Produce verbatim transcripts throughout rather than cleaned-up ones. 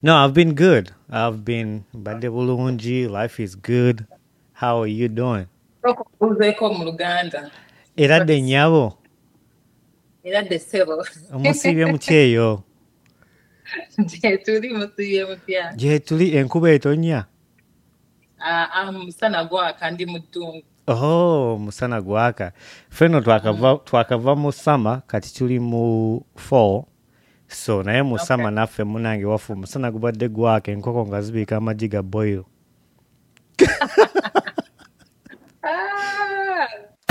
No, I've been good. I've been Bade Bulungi. Life is good. How are you doing? Okubuuzeeko mu Luganda. Era de Practice. nyabo. Era ddessebo. Omusibye mutya eyo? Gye tuli musiibye mutya? Gye tuli enkuba etonnya. Ah, ah, musana gwaka ndi mu ddungu. Oh, musana gwaka. Ffenno twakava twakava mu summer kati tuli mu fall. So naye mu Okay. summer naffe munange wafu musana gubadde gwaka enkoko nga zibiika amagi ga boil. Ah,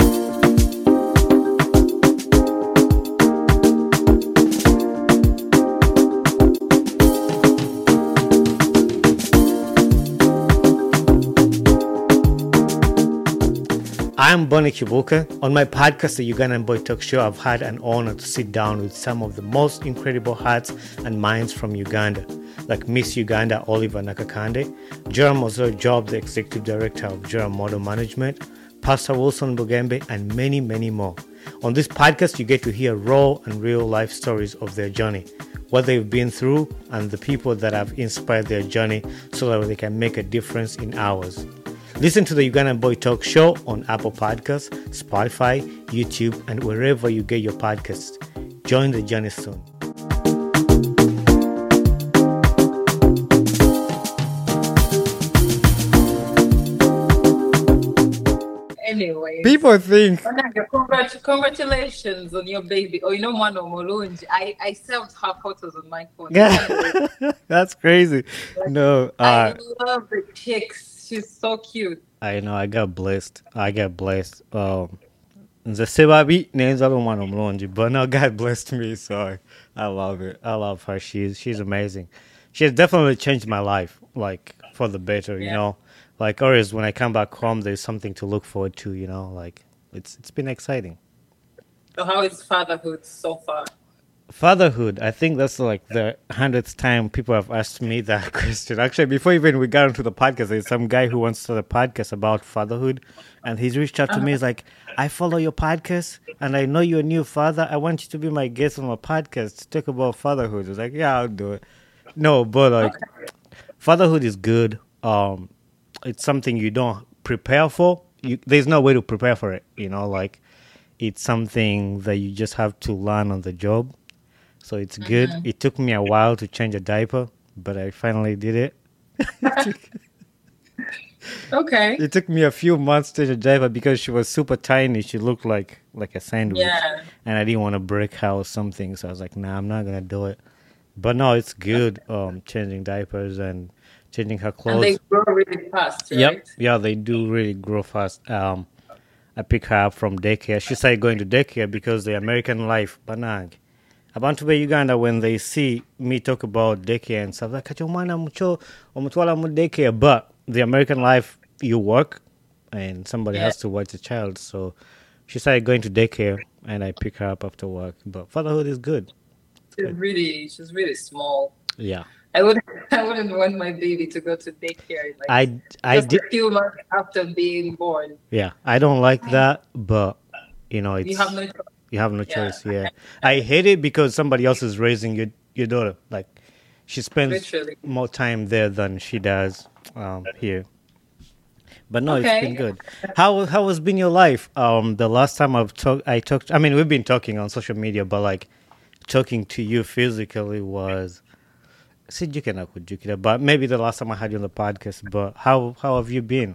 I'm Bonnie Kibuka. On my podcast, the Ugandan Boy Talk Show, I've had an honor to sit down with some of the most incredible hearts and minds from Uganda, like Miss Uganda Oliver Nakakande, Joram Ozo Job, the Executive Director of Joram Model Management, Pastor Wilson Bugembe, and many, many more. On this podcast, you get to hear raw and real life stories of their journey, what they've been through, and the people that have inspired their journey so that they can make a difference in ours. Listen to the Ugandan Boy Talk Show on Apple Podcasts, Spotify, YouTube, and wherever you get your podcasts. Join the journey soon. anyway. People think Wanange, congrat- Congratulations on your baby. Oh, you know, Mano Mulunji. I, I saved her photos on my phone. that's crazy. No, uh, I love the chicks. She's so cute. I know I got blessed. I got blessed. Um, nze sebabi nenzala omwana omulungi, but no, God blessed me, so I love it. I love her. She's she's amazing. She has definitely changed my life, like for the better. You Yeah. know, like always when I come back home, there's something to look forward to. You know, like it's it's been exciting. So how is fatherhood so far? Fatherhood, I think that's like the hundredth time people have asked me that question. Actually, before even we got into the podcast, there's some guy who wants to start a podcast about fatherhood, and he's reached out to me. He's like, "I follow your podcast, and I know you're a new father. I want you to be my guest on my podcast to talk about fatherhood." I was like, "Yeah, I'll do it." No, but like, fatherhood is good. Um, it's something you don't prepare for. You, there's no way to prepare for it. You know, like it's something that you just have to learn on the job. So it's good. It took me a while to change a diaper, but I finally did it. Okay. It took me a few months to change a diaper because she was super tiny. She looked like like a sandwich, Yeah. and I didn't want to break her or something. So I was like, "Nah, I'm not gonna do it." But no, it's good. Um, changing diapers and changing her And they clothes. grow really fast, Yep, right? yeah, they do really grow fast. Um, I pick her up from daycare. She started going to daycare because the American life, banag. Abantu be Uganda, when they see me talk about daycare and stuff, like, "Kati omwana mucho, omutwala mu daycare," but the American life, you work and somebody Yeah. has to watch the child. So she started going to daycare and I pick her up after work. But fatherhood is good. She's good. really she's really small. Yeah. I wouldn't I wouldn't want my baby to go to daycare like I, I just did, a few months after being born. yeah, I don't like that, but you know, it's, You have no choice. you have no Yeah. choice. Yeah. I hate it because somebody else is raising your, your daughter. Like, she spends Literally. more time there than she does um, here. But no, it's been Okay. good. How how has been your life? Um, the last time I've talked, I talked. I mean, we've been talking on social media, but like talking to you physically was. Sijukira kujukira, but maybe the last time I had you on the podcast. But how how have you been?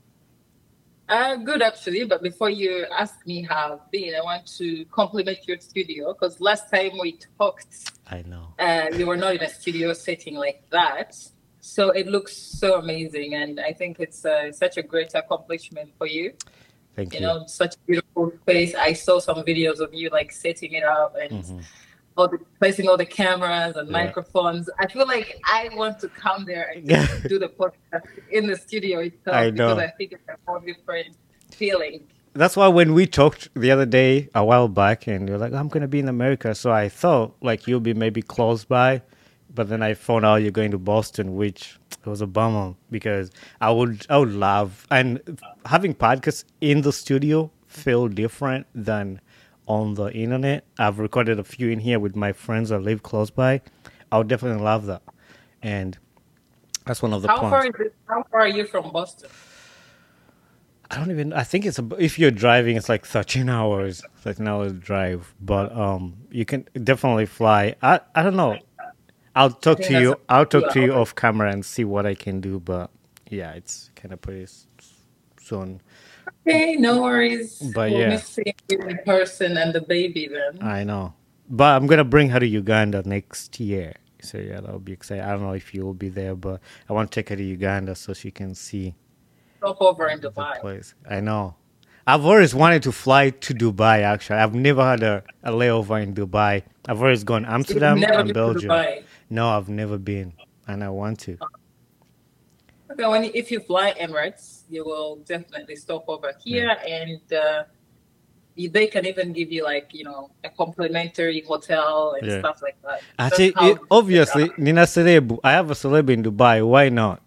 Uh, good actually, but before you ask me how I've been, I want to compliment your studio because last time we talked, I know. uh, you were not in a studio setting like that. So it looks so amazing, and I think it's uh, such a great accomplishment for you. Thank You you. know, such a beautiful space. I saw some videos of you like setting it up and all the placing all the cameras and Mm-hmm. Yeah. microphones. I feel like I want to come there and just do the podcast in the studio itself I because know. I think it's a whole different feeling. That's why when we talked the other day, a while back, and you're like, "I'm gonna be in America," so I thought like you'll be maybe close by, but then I found out you're going to Boston, which was a bummer because I would I would love and having podcasts in the studio feel different than on the internet. I've recorded a few in here with my friends that live close by. I would definitely love that. and that's one of the How far plans. is it? How far are you from Boston? I don't even. I think it's a, if you're driving, it's like thirteen hours, thirteen hours drive. But um, you can definitely fly. I I don't know. I'll I talk think to that's you. about I'll two talk to you hours. off camera and see what I can do. But yeah, it's kind of pretty s- soon. Okay, no worries. But We'll yeah, miss seeing you in person and the baby then. I know. But I'm gonna bring her to Uganda next year. So yeah, that'll be exciting. I don't know if you'll be there, but I want to take her to Uganda so she can see Stop over in the Dubai. place. I know. I've always wanted to fly to Dubai. Actually, I've never had a, a layover in Dubai. I've always gone You've Amsterdam never and been to Belgium. Dubai. No, I've never been, and I want to. Okay, when if you fly Emirates, you will definitely stop over Yeah. here, and uh, you- they can even give you like you know a complimentary hotel and Yeah. stuff like that. That's Actually, how it, good they obviously, Nina Celeb. I have a celeb in Dubai. Why not?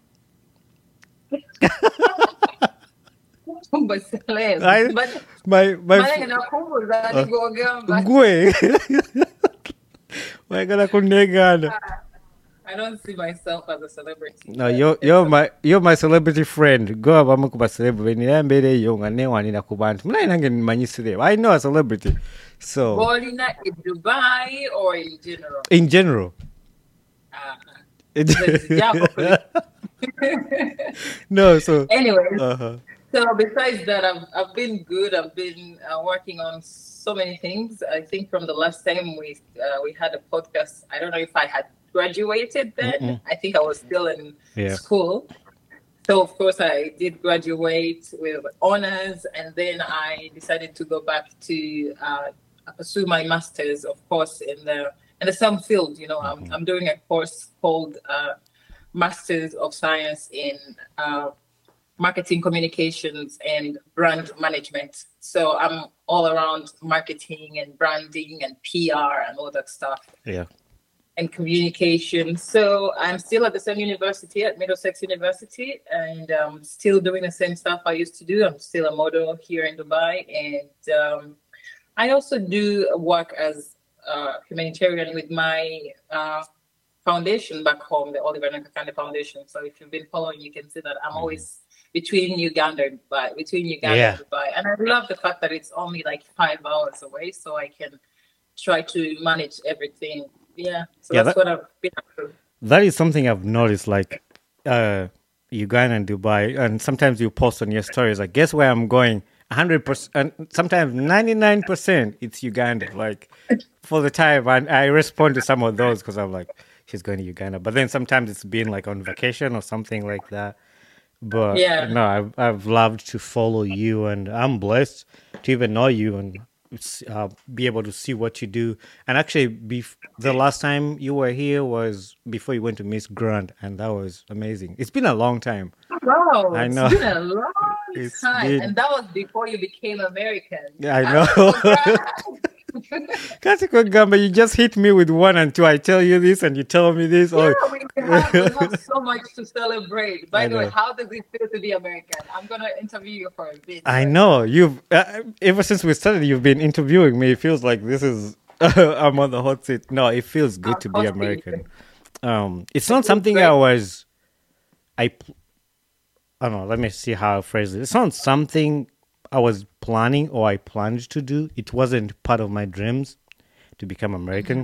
are. But celeb, I but my my. manake f- nakumbuza Uh, nigogamba. Ngwe. Wayagala kunegana. I don't see myself as a celebrity, No, but you're it's you're okay. my you're my celebrity friend. Go abamu kuba celebrity. Nina mbere yo nga newanira ku bantu. Muna nange nimanyi celeb. I know a celebrity. So Bolina in Dubai or in general. in general. Uh, It- no, so anyway, uh-huh. so besides that, I've I've been good. I've been uh, working on so many things. I think from the last time we uh, we had a podcast, I don't know if I had graduated then. Mm-mm. I think I was still in Yeah. school. So of course I did graduate with honors, and then I decided to go back to uh, pursue my masters, of course, in the in the same field. You know, I'm I'm doing a course called uh, Masters of Science in uh, Marketing Communications and Brand Management. So I'm all around marketing and branding and P R and all that stuff Yeah. and communication. So I'm still at the same university, at Middlesex University, and um, still doing the same stuff I used to do. I'm still a model here in Dubai, and um, I also do work as a humanitarian with my uh, foundation back home, the Oliver Nakakande Foundation. So if you've been following, you can see that I'm always between Uganda and Dubai, between Uganda Yeah. and Dubai, and I love the fact that it's only like five hours away, so I can try to manage everything. Yeah, so Yeah, that's that- what I've been up to. That is something I've noticed, like uh, Uganda and Dubai, and sometimes you post on your stories, like, guess where I'm going? one hundred percent, and sometimes ninety-nine percent, it's Uganda. Like, for the time, and I respond to some of those because I'm like, she's going to Uganda. But then sometimes it's been like on vacation or something like that. But Yeah. no, I've, I've loved to follow you, and I'm blessed to even know you and uh, be able to see what you do. And actually, bef- the last time you were here was before you went to Miss Grant, and that was amazing. It's been a long time. Wow, I it's know. been a long It's time, been- and that was before you became American. Yeah, I know. Kati Gamba, you just hit me with one and two. I tell you this, and you tell me this. Yeah, Oh, we have, we have so much to celebrate. By I the way, know. how does it feel to be American? I'm gonna interview you for a bit. I but- know you've uh, ever since we started. You've been interviewing me. It feels like this is I'm on the hot seat. No, it feels good to be Hot seat. American. Um, it's not feels something great. I was. I. pl- I don't know. Let me see how I phrase it. It's not something I was planning or I planned to do. It wasn't part of my dreams to become American.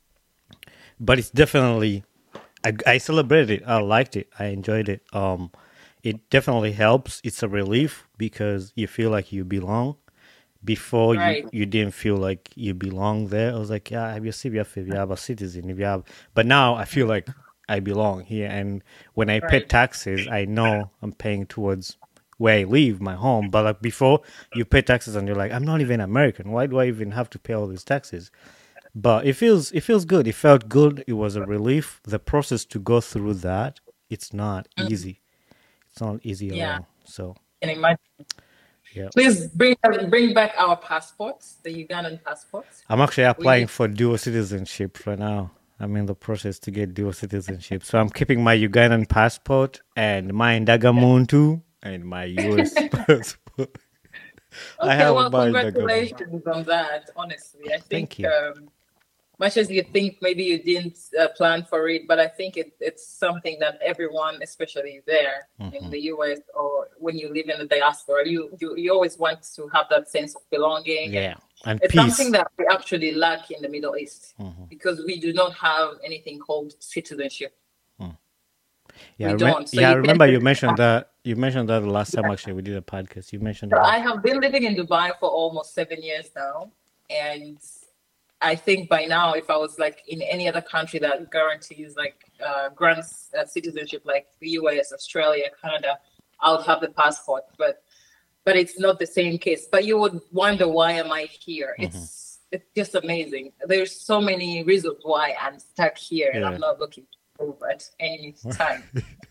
But it's definitely. I, I celebrated it. I liked it. I enjoyed it. Um, it definitely helps. It's a relief because you feel like you belong. Before Right. you, you didn't feel like you belong there. I was like, yeah, I have your C V F if you have a citizen, if you have. But now I feel like I belong here, and when I pay Right. taxes, I know I'm paying towards where I live, my home. But like before, you pay taxes and you're like, I'm not even American. Why do I even have to pay all these taxes? But it feels it feels good. It felt good. It was a relief. The process to go through that, it's not easy. It's not easy at Yeah. all. So Can imagine. yeah. Please bring bring back our passports, the Ugandan passports. I'm actually applying We- for dual citizenship right now. I'm in the process to get dual citizenship. So I'm keeping my Ugandan passport and my Ndagamuntu and my U S passport. I Okay, have well, my Ndagamuntu. congratulations on that. Honestly, I think Thank you. Um, much as you think maybe you didn't uh, plan for it, but I think it, it's something that everyone, especially there in Mm-hmm. the U S or when you live in the diaspora, you, you, you always want to have that sense of belonging. And Yeah, and it's something peace. that we actually lack in the Middle East Mm-hmm. because we do not have anything called citizenship. Mm. Yeah, I We rem- don't. So yeah, I you can remember you mentioned that. You mentioned that the last time actually we did a podcast. You mentioned So about. I have been living in Dubai for almost seven years now. And I think by now, if I was like in any other country that guarantees like uh, grants uh, citizenship, like the U S, Australia, Canada, I would have the passport. But but it's not the same case. But you would wonder, why am I here? Mm-hmm. It's it's just amazing. There's so many reasons why I'm stuck here, and Yeah. I'm not looking to move at any time.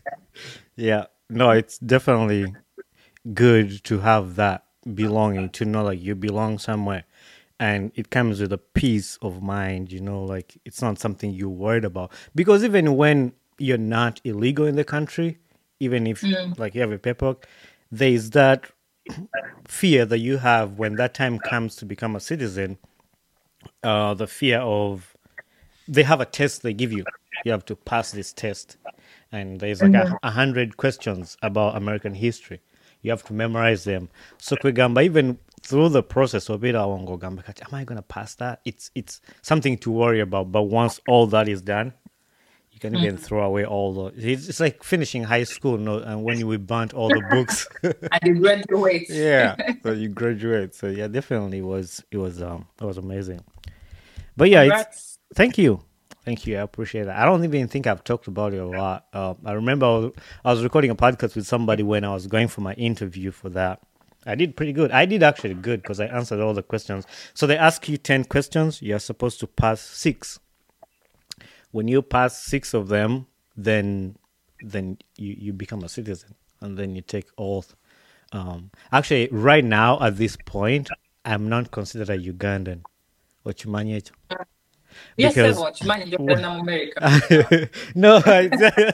Yeah, no, it's definitely good to have that belonging, to know like you belong somewhere. And it comes with a peace of mind, you know, like it's not something you're worried about. Because even when you're not illegal in the country, even if Mm. like you have a paperwork, there is that fear that you have when that time comes to become a citizen, uh, the fear of they have a test they give you. You have to pass this test, and there's like a, a hundred questions about American history. You have to memorize them. So kwegamba, even through the process of it, awongo gamba kati, am I gonna pass that? It's it's something to worry about. But once all that is done, you can even throw away all the. It's, it's like finishing high school, no, and when you burnt all the books. And you graduate. Yeah, so you graduate. So yeah, definitely was it was um it was amazing. But yeah, it's Congrats. thank you, thank you. I appreciate it. I don't even think I've talked about it a lot. Uh, I remember I was, I was recording a podcast with somebody when I was going for my interview for that. I did pretty good. I did actually good because I answered all the questions. So they ask you ten questions. You're supposed to pass six. When you pass six of them, then then you, you become a citizen, and then you take oath. Um, actually, right now at this point, I'm not considered a Ugandan. Ochimanye ekyo. Yes, so Because much money in America. no, I,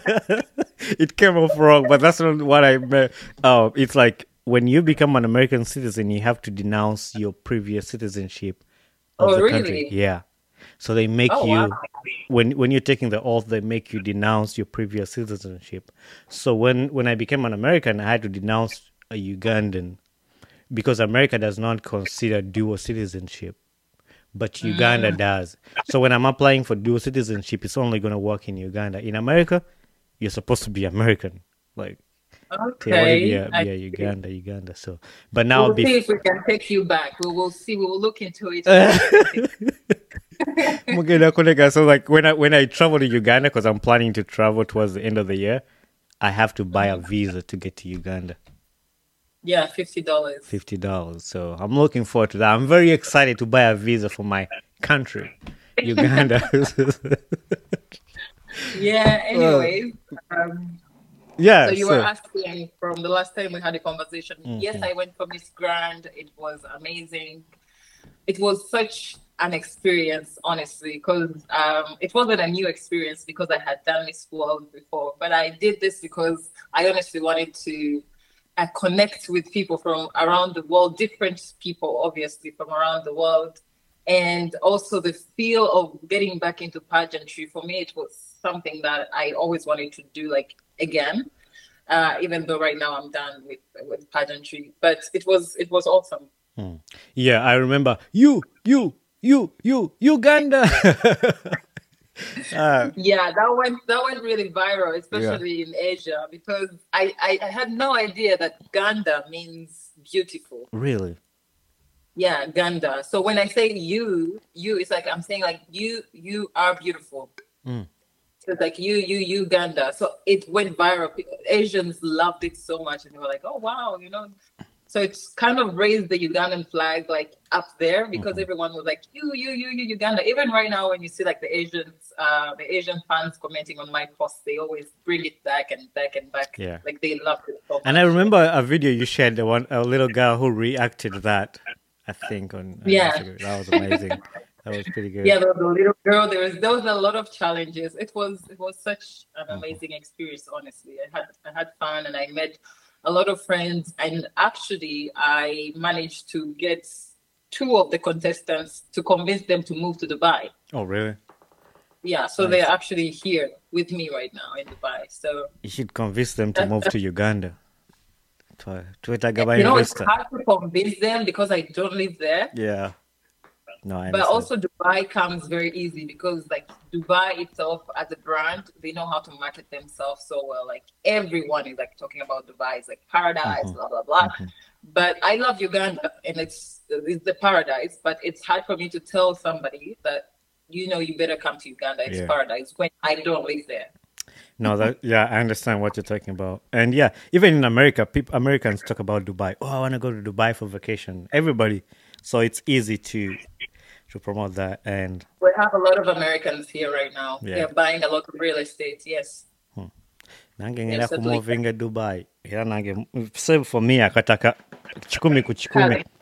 it came off wrong, but that's not what I meant. Oh, it's like when you become an American citizen, you have to denounce your previous citizenship of Oh, the country. really? Yeah. So they make Oh, you wow. when when you're taking the oath, they make you denounce your previous citizenship. So when when I became an American, I had to denounce a Ugandan because America does not consider dual citizenship, but Uganda does. So when I'm applying for dual citizenship, it's only going to work in Uganda. In America, you're supposed to be American. Like, te wali Okay. be I be see. Uganda, Uganda. So, but now We'll see bef- if we can take you back. We will see. We will look into it. See if we can take- Mugenda koleka. So like when I when I travel to Uganda, because I'm planning to travel towards the end of the year, I have to buy a visa to get to Uganda. Yeah, fifty dollars. Fifty dollars. So I'm looking forward to that. I'm very excited to buy a visa for my country, Uganda. Yeah. Anyways, um, Yeah. so you were So asking from the last time we had a conversation. Yes, Mhm. I went for Miss Grand. It was amazing. It was such an experience, honestly, because um, it wasn't a new experience because I had done Miss World before, but I did this because I honestly wanted to uh, connect with people from around the world, different people, obviously, from around the world. And also the feel of getting back into pageantry, for me, it was something that I always wanted to do like again, uh, even though right now I'm done with, with pageantry, but it was, it was awesome. yeah, I remember you, you, you, you, Uganda. uh, Yeah, that went that went really viral, especially in Asia, because I, I, I had no idea that Ganda means beautiful. really? Yeah, Ganda. So when I say you, you, it's like I'm saying like you, you are beautiful. Mm. So it's like you, you, you, Ganda. So it went viral. Pe- Asians loved it so much, and they were like, "Oh wow," you know. So it's kind of raised the Ugandan flag like up there because Mhm. everyone was like, "You, you, you, you, Uganda." Even right now, when you see like the Asians, uh, the Asian fans commenting on my posts, they always bring it back and back and back. Yeah. Like they love it so And I much. remember a video you shared, the one a little girl who reacted to that. I think on, on Yeah. Instagram. That was amazing. That was pretty good. Yeah, there was a little girl. There was there was a lot of challenges. It was it was such an amazing experience. Honestly, I had I had fun and I met a lot of friends. And actually, I managed to get two of the contestants to convince them to move to Dubai. Oh, really? Yeah, so they're Nice. actually here with me right now in Dubai. So You should convince them to that, move that to Uganda. To Twitter you know, it's investor. hard to convince them because I don't live there. Yeah. No, I But understand. also Dubai comes very easy because like Dubai itself as a brand, they know how to market themselves so well. Like everyone is like talking about Dubai. It's like paradise, Hmm. blah blah blah. Hmm. But I love Uganda and it's it's the paradise, but it's hard for me to tell somebody that you know you better come to Uganda, it's Yeah. paradise when I don't live there. No, that yeah, I understand what you're talking about. And yeah, even in America, people Americans talk about Dubai. Oh, I want to go to Dubai for vacation. Everybody. So it's easy to to promote that. And We have a lot of Americans here right now. yeah. They're buying a lot of real estate. Yes, Nange they're ngenda settling kumuvinga Dubai. Era nange save for me akataka kikumi ku kikumi. there.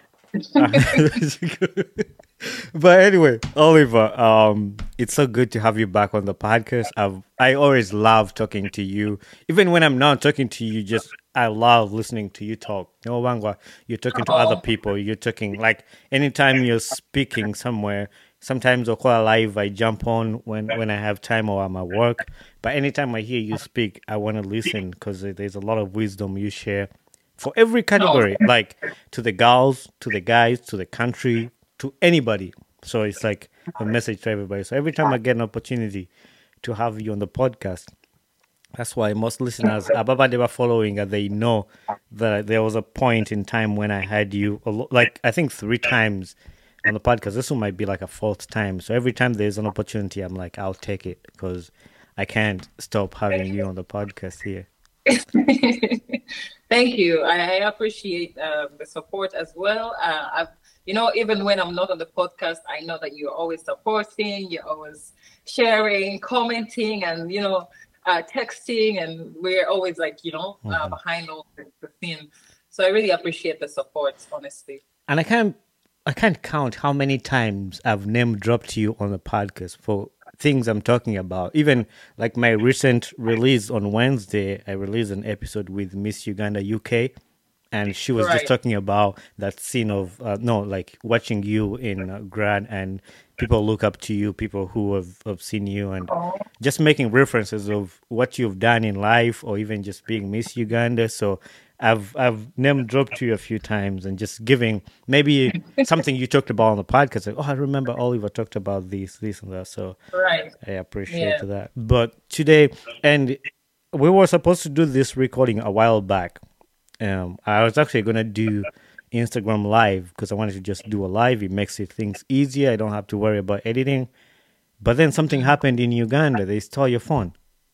But anyway, Oliver, um, it's so good to have you back on the podcast. I've I always love talking to you. Even when I'm not talking to you, just I love listening to you talk. No Wangwa, you're talking to other Oh, people. You're talking like anytime you're speaking somewhere. Sometimes I'll call live. I jump on when when I have time or I'm at work. But anytime I hear you speak, I want to listen because there's a lot of wisdom you share for every no. category, like to the girls, to the guys, to the country, to anybody. So it's like a message to everybody. So every time I get an opportunity to have you on the podcast, that's why most listeners, Ababa, they were following and they know that there was a point in time when I had you, a lo- like I think three times on the podcast. This one might be like a fourth time. So every time there's an opportunity, I'm like, I'll take it because I can't stop having you on the podcast here. Thank you. I, I appreciate um, the support as well. Uh, I've, you know, even when I'm not on the podcast, I know that you're always supporting, you're always sharing, commenting, and you know, uh, texting, and we're always like, you know, uh, Mhm. behind all the, the thing. So I really appreciate the support, honestly. And I can't I can't count how many times I've name dropped you on the podcast for things I'm talking about. Even like my recent release on Wednesday, I released an episode with Miss Uganda U K, and she was just Right. talking about that scene of uh, no, like watching you in uh, grad, and people look up to you, people who have, have seen you, and Oh, just making references of what you've done in life, or even just being Miss Uganda. So I've I've name dropped you a few times and just giving maybe something you talked about on the podcast. Like, oh, I remember Oliver talked about this, this, and that. So right. I appreciate Yeah. that. But today, and we were supposed to do this recording a while back. Um, I was actually gonna do Instagram live because I wanted to just do a live. It makes it things easier. I don't have to worry about editing. But then something happened in Uganda. They stole your phone.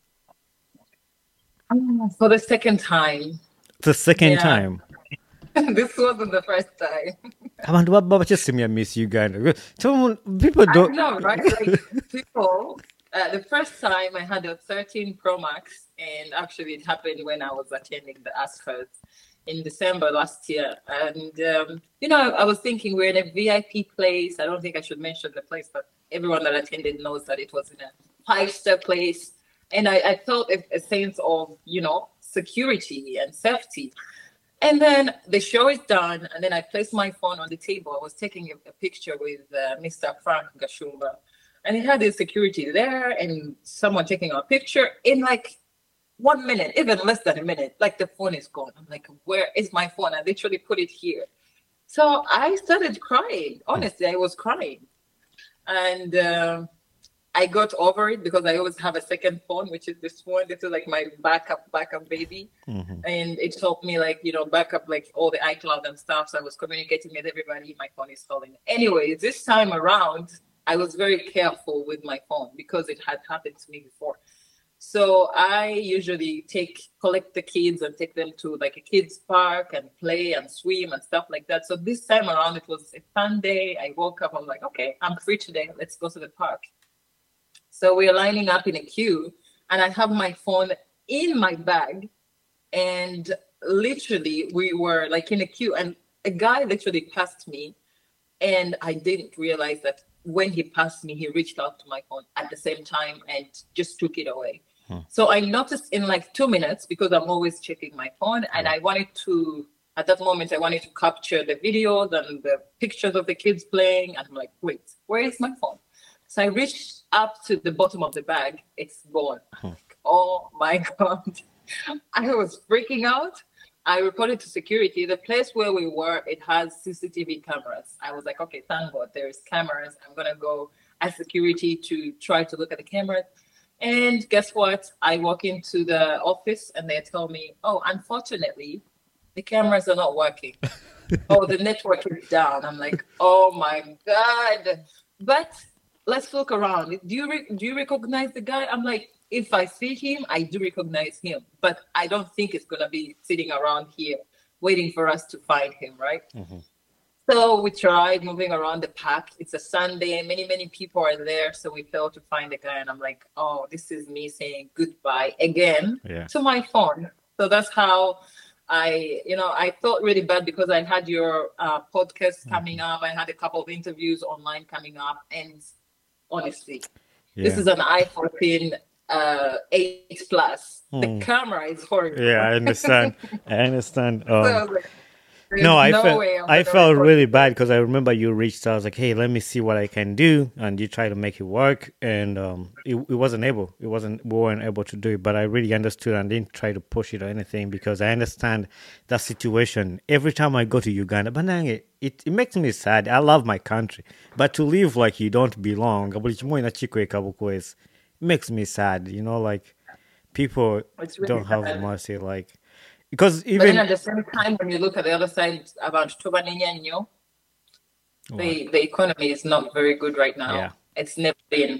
For the second time. The second Yeah. time. This wasn't the first time. Abantu baba bakyasiimya Miss Uganda. Someone- People I don't. know, right? Like people, uh, the first time I had a thirteen Pro Max, and actually it happened when I was attending the Astros in December last year. And, um, you know, I was thinking we're in a V I P place. I don't think I should mention the place, but everyone that attended knows that it was in a five-star place. And I, I felt a, a sense of, you know, security and safety. And then the show is done, and then I placed my phone on the table. I was taking a, a picture with uh, Mister Frank Gashumba, and he had his security there, and someone taking a picture in like one minute, even less than a minute. Like the phone is gone. I'm like, where is my phone? I literally put it here. So I started crying. Honestly, I was crying, and um, I got over it because I always have a second phone, which is this one. This is like my backup, backup baby. Mhm. And it helped me like, you know, back up like all the iCloud and stuff. So I was communicating with everybody. My phone is falling. Anyway, this time around, I was very careful with my phone because it had happened to me before. So I usually take collect the kids and take them to like a kids park and play and swim and stuff like that. So this time around, it was a fun day. I woke up. I'm like, okay, I'm free today. Let's go to the park. So we're lining up in a queue, and I have my phone in my bag. And literally, we were like in a queue, and a guy literally passed me. And I didn't realize that when he passed me, he reached out to my phone at the same time and just took it away. Hmm. So I noticed in like two minutes because I'm always checking my phone, and Yeah. I wanted to, at that moment, I wanted to capture the videos and the pictures of the kids playing. And I'm like, wait, where is my phone? So I reached up to the bottom of the bag. It's gone. Hmm. Oh my God. I was freaking out. I reported to security. The place where we were, it has C C T V cameras. I was like, okay, thank God there's cameras. I'm going to go ask security to try to look at the cameras. And guess what? I walk into the office and they tell me, oh, unfortunately, the cameras are not working. Oh, the network is down. I'm like, oh my God. But let's look around. Do you re- do you recognize the guy? I'm like, if I see him, I do recognize him, but I don't think it's gonna be sitting around here waiting for us to find him, right? Mm-hmm. So we tried moving around the park. It's a Sunday, many many people are there, so we failed to find the guy, and I'm like, oh, this is me saying goodbye again Yeah. to my phone. So that's how I, you know, I felt really bad because I had your uh, podcast coming up. I had a couple of interviews online coming up, and honestly, this Yeah. is an i fourteen uh, eight plus. The Hmm. camera is horrible. Yeah, I understand. I understand. So I Um, was like, there's no, I no felt way I'm I gonna felt record really this. bad because I remember you reached out. I was like, "Hey, let me see what I can do," and you try to make it work, and um, it, it wasn't able. It wasn't. We weren't able to do it. But I really understood and didn't try to push it or anything because I understand that situation. Every time I go to Uganda, but now it, it it makes me sad. I love my country, but to live like you don't belong, buli kimu ina kikweka bukwezi, it makes me sad. You know, like people It's really don't have bad. mercy, like because But then even at the same time, when you look at the other side about Tobanenyanyo, what? the the economy is not very good right now. Yeah. It's never been.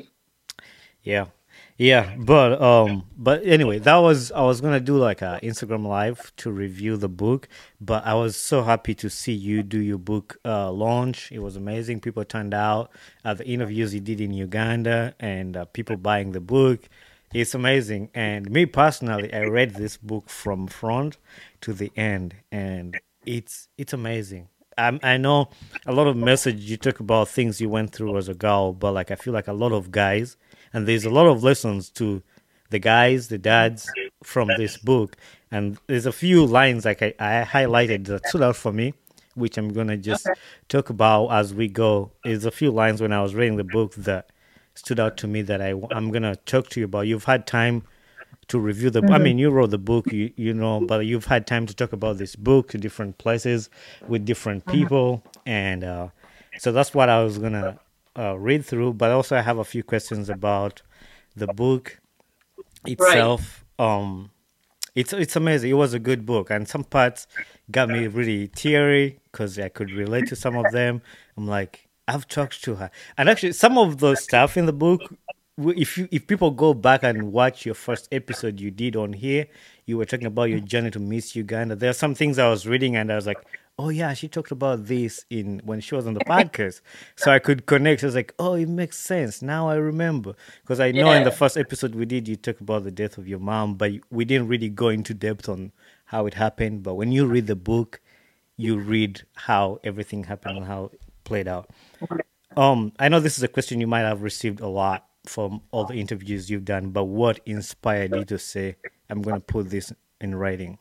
Yeah, yeah, but um, but anyway, that was I was gonna do like a Instagram live to review the book, but I was so happy to see you do your book uh, launch. It was amazing. People turned out at the interviews you did in Uganda, and uh, people buying the book. It's amazing. And me personally, I read this book from front to the end, and it's it's amazing. I I know a lot of message you talk about things you went through as a girl, but like I feel like a lot of guys, and there's a lot of lessons to the guys, the dads from this book, and there's a few lines like I, I highlighted that stood out for me, which I'm gonna just Okay. talk about as we go. There's a few lines when I was reading the book that stood out to me that I I'm gonna talk to you about. You've had time to review the. I Mhm. mean, you wrote the book, you you know, but you've had time to talk about this book to different places with different Mhm. people, and uh, so that's what I was gonna uh, read through. But also, I have a few questions about the book Right. itself. Um, it's it's amazing. It was a good book, and some parts got me really teary because I could relate to some of them. I'm like, I've talked to her, and actually, some of the stuff in the book, w- if you if people go back and watch your first episode you did on here, you were talking about your journey to Miss Uganda. There are some things I was reading, and I was like, oh yeah, she talked about this in when she was on the podcast, so I could connect. I was like, oh, it makes sense now. I remember because I know in the Yeah. first episode we did, you talked about the death of your mom, but we didn't really go into depth on how it happened. But when you read the book, you read how everything happened and how it played out. Um, I know this is a question you might have received a lot from all the interviews you've done, but what inspired you to say, I'm going to put this in writing?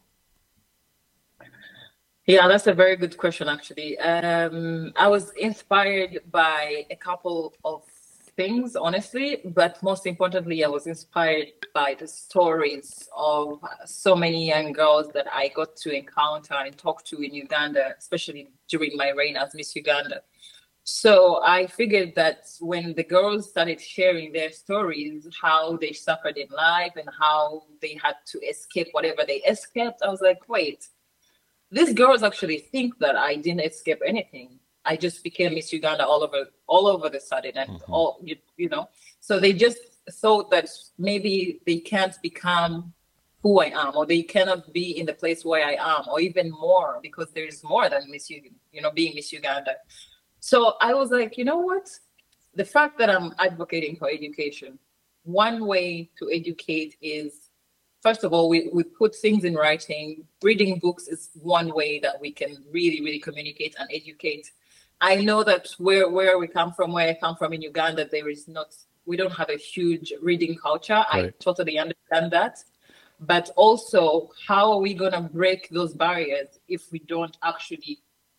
Yeah, that's a very good question, actually. Um, I was inspired by a couple of things, honestly, but most importantly, I was inspired by the stories of so many young girls that I got to encounter and talk to in Uganda, especially during my reign as Miss Uganda. So I figured that when the girls started sharing their stories, how they suffered in life and how they had to escape whatever they escaped, I was like, wait, these girls actually think that I didn't escape anything. I just became Miss Uganda all over all over the sudden and Hmm. all you, you know. So they just thought that maybe they can't become who I am, or they cannot be in the place where I am, or even more, because there's more than Miss U, you know, being Miss Uganda. So I was like, you know what? The fact that I'm advocating for education, one way to educate is, first of all, we, we put things in writing. Reading books is one way that we can really, really communicate and educate. I know that where, where we come from, where I come from in Uganda, there is not, we don't have a huge reading culture. I Right. totally understand that. But also, how are we going to break those barriers if we don't actually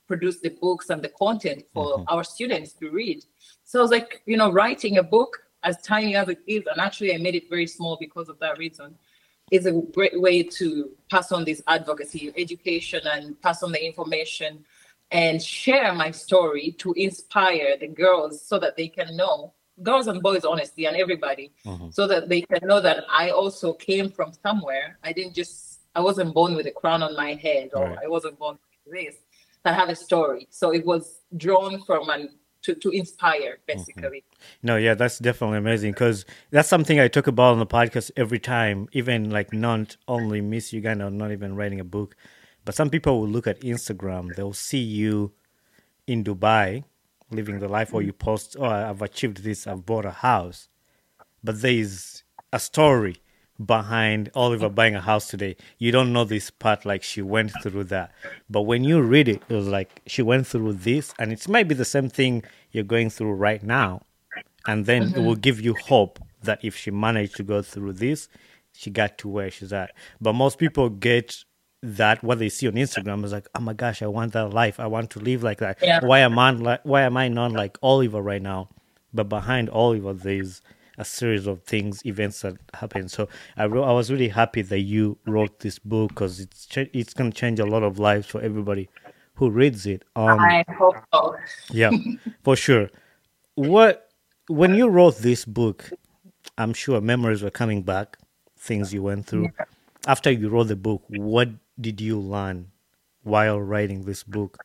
produce the books and the content for Mhm. our students to read. So I was like, you know, writing a book as tiny as it is, and actually I made it very small because of that reason, is a great way to pass on this advocacy, education, and pass on the information and share my story to inspire the girls so that they can know, girls and boys, honestly, and everybody, Mhm. so that they can know that I also came from somewhere. I didn't just, I wasn't born with a crown on my head, or Right. I wasn't born with this. I have a story. So it was drawn from and to, to inspire, basically. No, yeah, that's definitely amazing because that's something I talk about on the podcast every time, even like not only Miss Uganda, not even writing a book, but some people will look at Instagram, they'll see you in Dubai living the life, or you post, oh, I've achieved this, I've bought a house. But there is a story behind Oliver buying a house today. You don't know this part, like she went through that. But when you read it, it was like she went through this, and it might be the same thing you're going through right now. And then it will give you hope that if she managed to go through this, she got to where she's at. But most people get that what they see on Instagram is like, oh my gosh, I want that life. I want to live like that. Yeah. Why am I like why am I not like Oliver right now? But behind Oliver, there's a series of things, events that happen. So I wrote, I was really happy that you wrote this book because it's ch- it's gonna change a lot of lives for everybody who reads it. Um, I hope so. yeah, for sure. What when you wrote this book, I'm sure memories were coming back, things you went through. After you wrote the book, what did you learn while writing this book?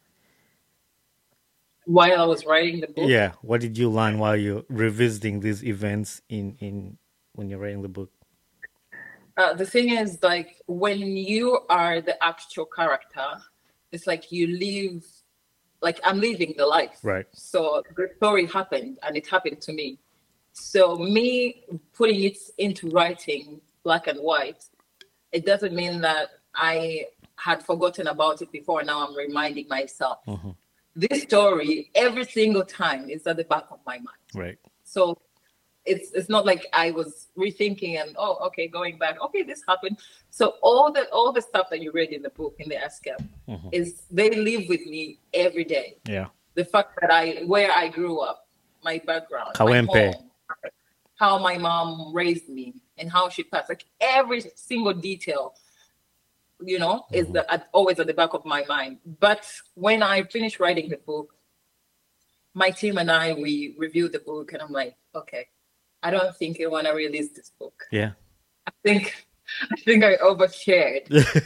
While I was writing the book, Yeah, what did you learn while you're revisiting these events in in when you're writing the book? uh, the thing is, like, when you are the actual character, it's like you live, like, I'm living the life. Right. So the story happened, and it happened to me. So me putting it into writing, black and white, it doesn't mean that I had forgotten about it before. Now I'm reminding myself. Mhm. This story, every single time, is at the back of my mind. Right. So it's it's not like I was rethinking and, oh, okay, going back, okay, this happened. So all the all the stuff that you read in the book, in the ASCAP, Mhm. is they live with me every day. Yeah. The fact that I where I grew up, my background, my Kawempe. home, how my mom raised me, and how she passed, like every single detail, you know, is the, at, always at the back of my mind. But when I finished writing the book, my team and I, we reviewed the book, and I'm like, okay, I don't think I want to release this book. Yeah. I think, I think I overshared.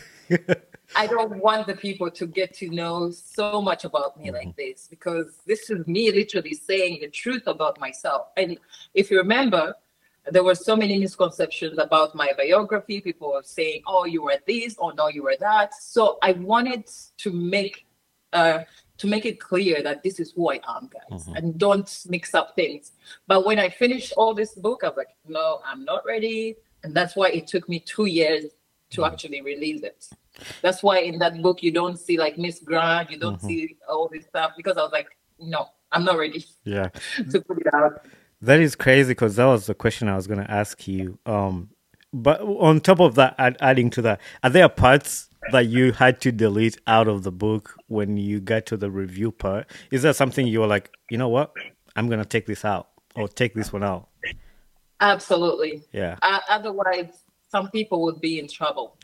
I don't want the people to get to know so much about me like this, because this is me literally saying the truth about myself. And if you remember, there were so many misconceptions about my biography. People were saying, oh, you were this, or no, you were that. So I wanted to make uh, to make it clear that this is who I am, guys, and don't mix up things. But when I finished all this book, I was like, no, I'm not ready. And that's why it took me two years to actually release it. That's why in that book, you don't see like Miss Grant, you don't see all this stuff, because I was like, no, I'm not ready Yeah. to put it out. That is crazy because that was the question I was going to ask you. Um, but on top of that, add, adding to that, are there parts that you had to delete out of the book when you got to the review part? Is that something you were like, you know what, I'm going to take this out or take this one out? Absolutely. Yeah. Uh, otherwise, some people would be in trouble.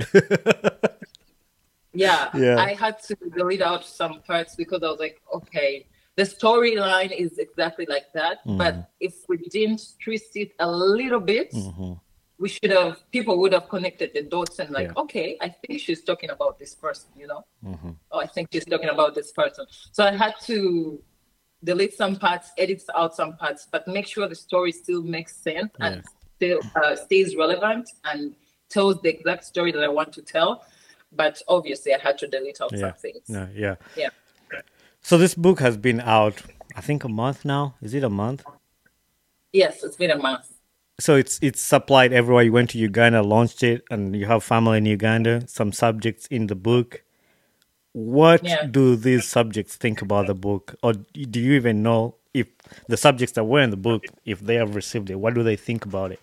yeah, Yeah. I had to delete out some parts because I was like, okay, the storyline is exactly like that. But if we didn't twist it a little bit, we should have, people would have connected the dots and like, Yeah. okay, I think she's talking about this person, you know? Oh, I think she's talking about this person. So I had to delete some parts, edit out some parts, but make sure the story still makes sense and still uh, stays relevant and tells the exact story that I want to tell. But obviously, I had to delete out Yeah. some things. No, yeah. Yeah. So this book has been out, I think, a month now. Is it a month? Yes, it's been a month. So it's it's supplied everywhere. You went to Uganda, launched it, and you have family in Uganda. Some subjects in the book. What Yeah. do these subjects think about the book, or do you even know if the subjects that were in the book, if they have received it? What do they think about it?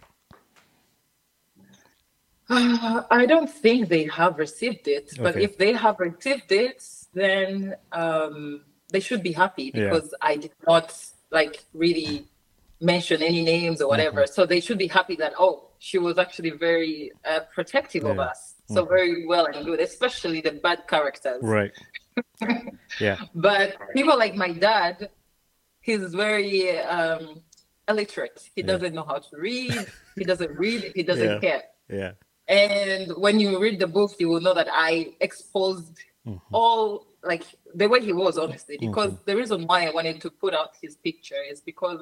Uh, I don't think they have received it, but Okay. if they have received it, then um, they should be happy Yeah. because I did not like really mention any names or whatever. Mm-hmm. So they should be happy that, oh, she was actually very uh, protective of Yeah. us. So Mm-hmm. very well and good, especially the bad characters. Right. Yeah. But people like my dad, he's very um, illiterate. He Yeah. doesn't know how to read. He doesn't read. He doesn't Yeah. care. Yeah. And when you read the book, you will know that I exposed Mm-hmm. all like the way he was, honestly, because the reason why I wanted to put out his picture is because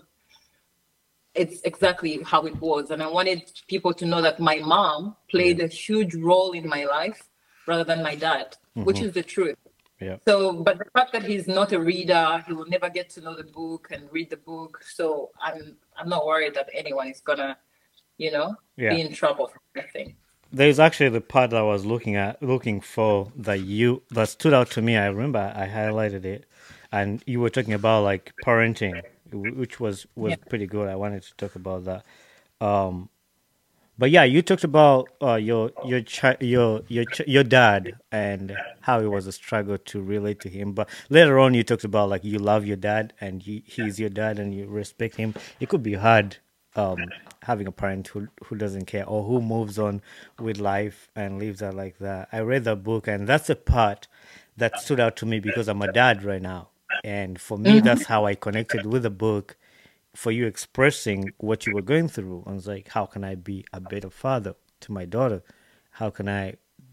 it's exactly how it was. And I wanted people to know that my mom played a huge role in my life rather than my dad, which is the truth. Yeah. So, but the fact that he's not a reader, he will never get to know the book and read the book. So I'm I'm not worried that anyone is gonna, you know, Yeah. be in trouble for anything. There's actually the part that I was looking at, looking for that you that stood out to me. I remember I highlighted it, and you were talking about like parenting, wh- which was was Yeah. pretty good. I wanted to talk about that. Um, but yeah, you talked about uh, your your chi- your your ch- your dad and how it was a struggle to relate to him. But later on, you talked about like you love your dad and you, he's your dad and you respect him. It could be hard um, having a parent who who doesn't care or who moves on with life and lives out like that. I read that book and that's the part that stood out to me because I'm a dad right now, and for me, that's how I connected with the book for you expressing what you were going through. I was like, how can I be a better father to my daughter? How can I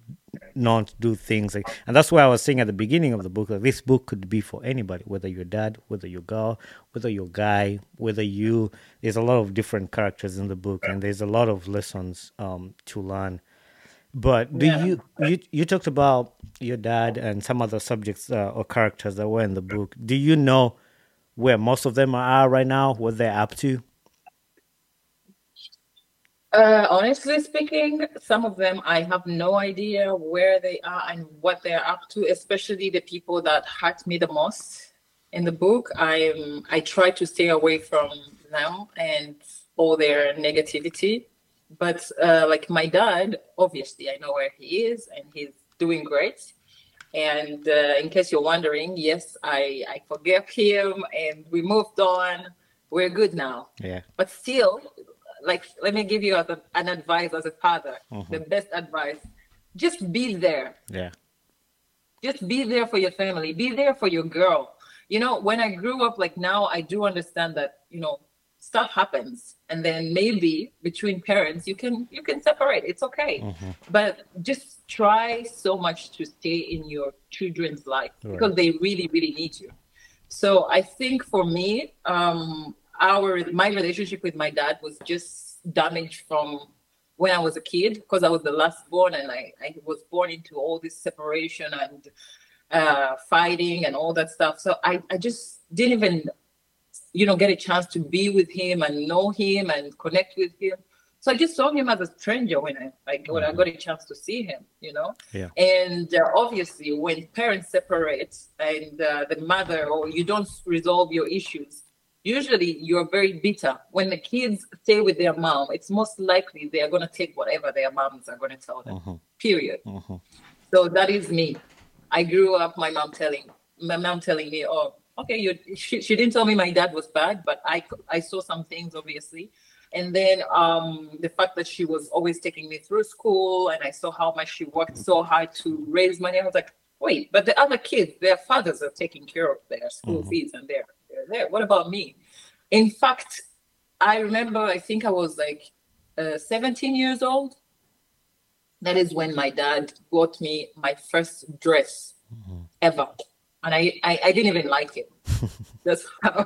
not do things like, and that's why I was saying at the beginning of the book that this book could be for anybody, whether you're dad, whether you're girl, whether you're guy, whether you, there's a lot of different characters in the book and there's a lot of lessons um, to learn. But do Yeah. you, you, you talked about your dad and some other subjects uh, or characters that were in the book. Do you know where most of them are right now, what they're up to? Uh, honestly speaking, some of them I have no idea where they are and what they're up to, especially the people that hurt me the most in the book. I am I try to stay away from them and all their negativity. But uh, like my dad, obviously I know where he is and he's doing great. And uh, in case you're wondering, yes, I, I forgave him and we moved on. We're good now. Yeah. But still, like, let me give you as a, an advice as a father, Mhm. the best advice. Just be there. Yeah. Just be there for your family. Be there for your girl. You know, when I grew up, like now, I do understand that, you know, stuff happens. And then maybe between parents, you can you can separate. It's okay. Mm-hmm. But just try so much to stay in your children's life because Right. they really, really need you. So I think for me, um, our my relationship with my dad was just damaged from when I was a kid because I was the last born and I, I was born into all this separation and uh, fighting and all that stuff. So I, I just didn't even, you know, get a chance to be with him and know him and connect with him. So I just saw him as a stranger when I like when I got a chance to see him, you know. Yeah. And uh, obviously, when parents separate and uh, the mother or you don't resolve your issues, usually you're very bitter. When the kids stay with their mom, it's most likely they are going to take whatever their moms are going to tell them. Mhm. Period. Mhm. So that is me. I grew up, my mom telling my mom telling me, "Oh, okay, you." She, she didn't tell me my dad was bad, but I I saw some things obviously, and then um, the fact that she was always taking me through school, and I saw how much she worked so hard to raise money. I was like, wait, but the other kids, their fathers are taking care of their school Mhm. fees, and they're they're there. What about me? In fact, I remember. I think I was like uh, seventeen years old. That is when my dad bought me my first dress ever. And I, I, I didn't even like it. That's how,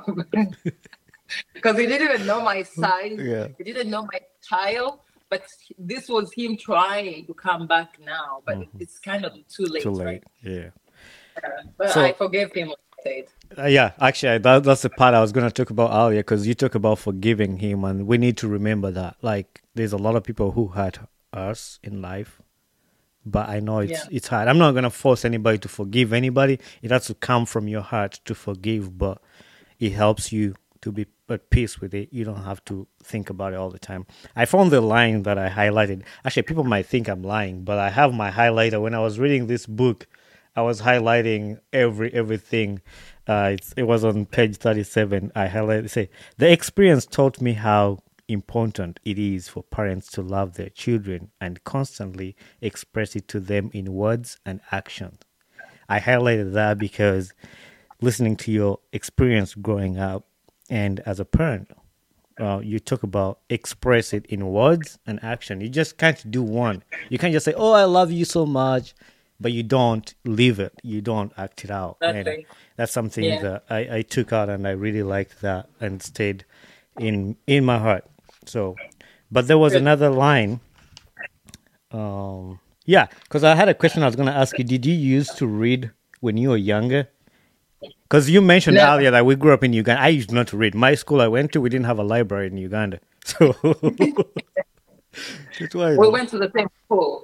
because he didn't even know my size. Yeah. He didn't know my style. But this was him trying to come back now. But it's kind of too late. Too late. Right? Yeah. Uh, but So- I forgave him, like I said. Uh, yeah, actually, that, that's the part I was going to talk about earlier because you talk about forgiving him, and we need to remember that. Like, there's a lot of people who hurt us in life, but I know it's Yeah. it's hard. I'm not going to force anybody to forgive anybody. It has to come from your heart to forgive, but it helps you to be at peace with it. You don't have to think about it all the time. I found the line that I highlighted. Actually, people might think I'm lying, but I have my highlighter when I was reading this book. I was highlighting every everything. Uh, it's, it was on page thirty-seven. I highlighted say the experience taught me how important it is for parents to love their children and constantly express it to them in words and actions. I highlighted that because listening to your experience growing up and as a parent, uh, you talk about express it in words and action. You just can't do one. You can't just say, "Oh, I love you so much," but you don't live it. You don't act it out. That's And right. that's something Yeah. that I, I took out, and I really liked that and stayed in in my heart. So, but there was Good. another line. Um, yeah, because I had a question I was going to ask you. Did you used to read when you were younger? Because you mentioned No, earlier that we grew up in Uganda. I used not to read. My school I went to, we didn't have a library in Uganda. So that's why. we went to the same school.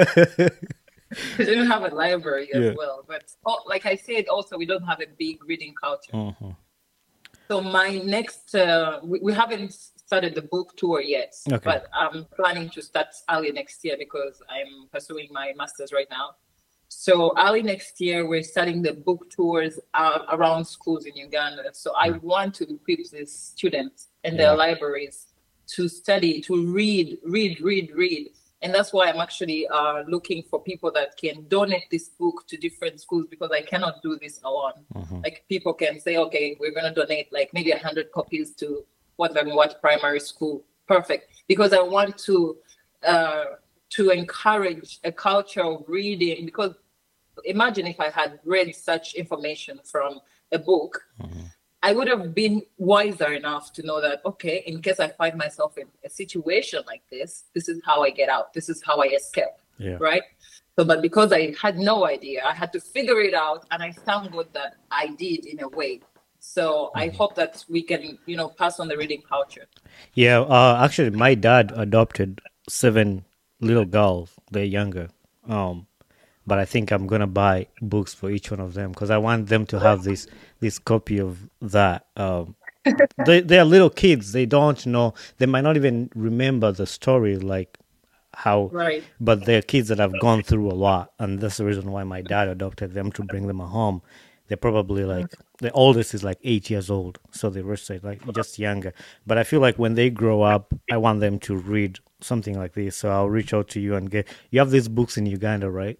We didn't have a library as Yeah. well. But oh, like I said, also we don't have a big reading culture. Mm-hmm. So my next, uh, we, we haven't started the book tour yet, Okay. but I'm planning to start early next year because I'm pursuing my master's right now. So early next year, we're starting the book tours uh, around schools in Uganda. So I want to equip the students and Yeah. their libraries to study, to read, read, read, read. And that's why I'm actually uh, looking for people that can donate this book to different schools because I cannot do this alone. Mm-hmm. Like people can say, okay, we're going to donate like maybe one hundred copies to what and what primary school. Perfect. Because I want to uh, to encourage a culture of reading. Because imagine if I had read such information from a book, Mm-hmm. I would have been wiser enough to know that, okay, in case I find myself in a situation like this, this is how I get out. This is how I escape. Yeah. Right. So, but because I had no idea, I had to figure it out. And I thank God that I did in a way. So I hope that we can, you know, pass on the reading culture. Yeah. Uh, actually, my dad adopted seven little girls. They're younger. Um, but I think I'm gonna buy books for each one of them because I want them to have this this copy of that. Um, they they are little kids. They don't know. They might not even remember the story like how. Right. But they're kids that have gone through a lot, and that's the reason why my dad adopted them to bring them home. They're probably like the oldest is like eight years old, so the rest are like just younger. But I feel like when they grow up, I want them to read something like this. So I'll reach out to you and get. You have these books in Uganda, right?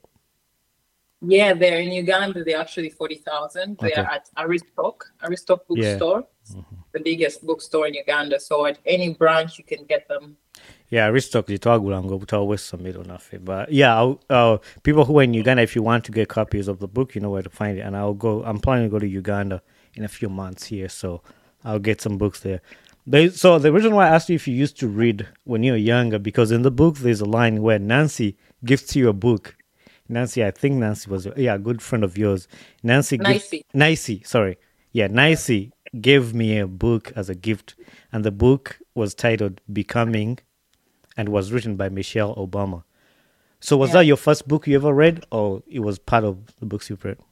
Yeah, they're in Uganda. They're actually forty thousand. They Okay. are at Aristoc, Aristoc Yeah. bookstore, the biggest bookstore in Uganda. So at any branch, you can get them. Yeah, restock litwagula ngo butawesomero naffe. But yeah, I'll, uh, people who are in Uganda, if you want to get copies of the book, you know where to find it. And I'll go. I'm planning to go to Uganda in a few months here, so I'll get some books there. They, so the reason why I asked you if you used to read when you were younger, because in the book there's a line where Nancy gifts you a book. Nancy, I think Nancy was yeah a good friend of yours. Nancy, gift- Nicey. Nicey, sorry, yeah, Nicey gave me a book as a gift, and the book was titled "Becoming," and was written by Michelle Obama. So was Yeah. that your first book you ever read, or it was part of the books you've read?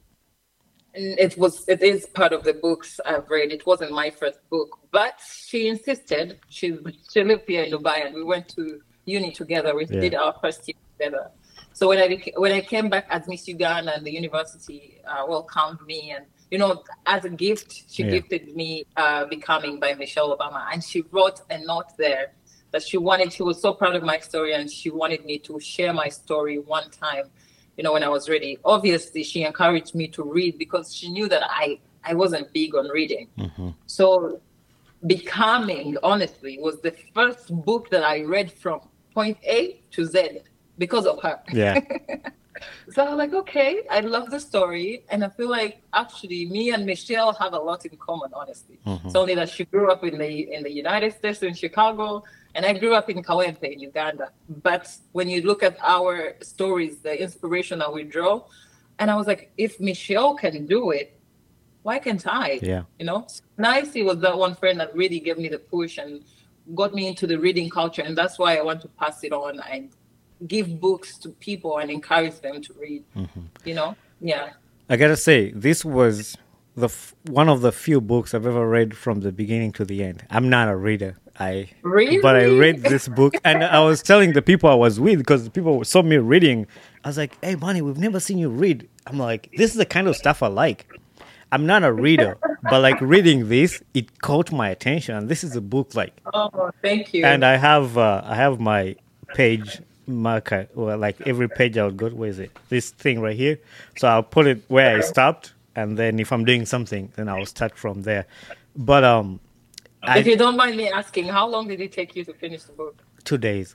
And it was, it is part of the books I've read. It wasn't my first book, but she insisted. She she lived here in Dubai, and we went to uni together. We Yeah. did our first year together. So when I beca- when I came back as Miss Uganda, and the university uh, welcomed me, and you know, as a gift, she Yeah. gifted me uh, "Becoming" by Michelle Obama, and she wrote a note there that she wanted. She was so proud of my story, and she wanted me to share my story one time. You know, when I was ready. Obviously, she encouraged me to read because she knew that I I wasn't big on reading. Mm-hmm. So, Becoming, honestly, was the first book that I read from point A to Z because of her. Yeah. So I was like, okay, I love the story. And I feel like actually me and Michelle have a lot in common, honestly. Mhm. It's only that she grew up in the in the United States, in Chicago, and I grew up in Kawempe in Uganda. But when you look at our stories, the inspiration that we draw, and I was like, if Michelle can do it, why can't I? Yeah. You know, Nicey was that one friend that really gave me the push and got me into the reading culture. And that's why I want to pass it on and give books to people and encourage them to read, you know? Yeah. I gotta say, this was the f- one of the few books I've ever read from the beginning to the end. I'm not a reader. I but I Really? read this book, and I was telling the people I was with, because the people saw me reading. I was like, "Hey, Bonnie, we've never seen you read." I'm like, "This is the kind of stuff I like." I'm not a reader, but like reading this, it caught my attention. And this is a book like, Oh, thank and you. I have uh, I have my page marker, or like every page I'll go. Where is it? This thing right here. So I'll put it where I stopped, and then if I'm doing something, then I'll start from there. But um, If I you don't mind me asking, how long did it take you to finish the book? two days.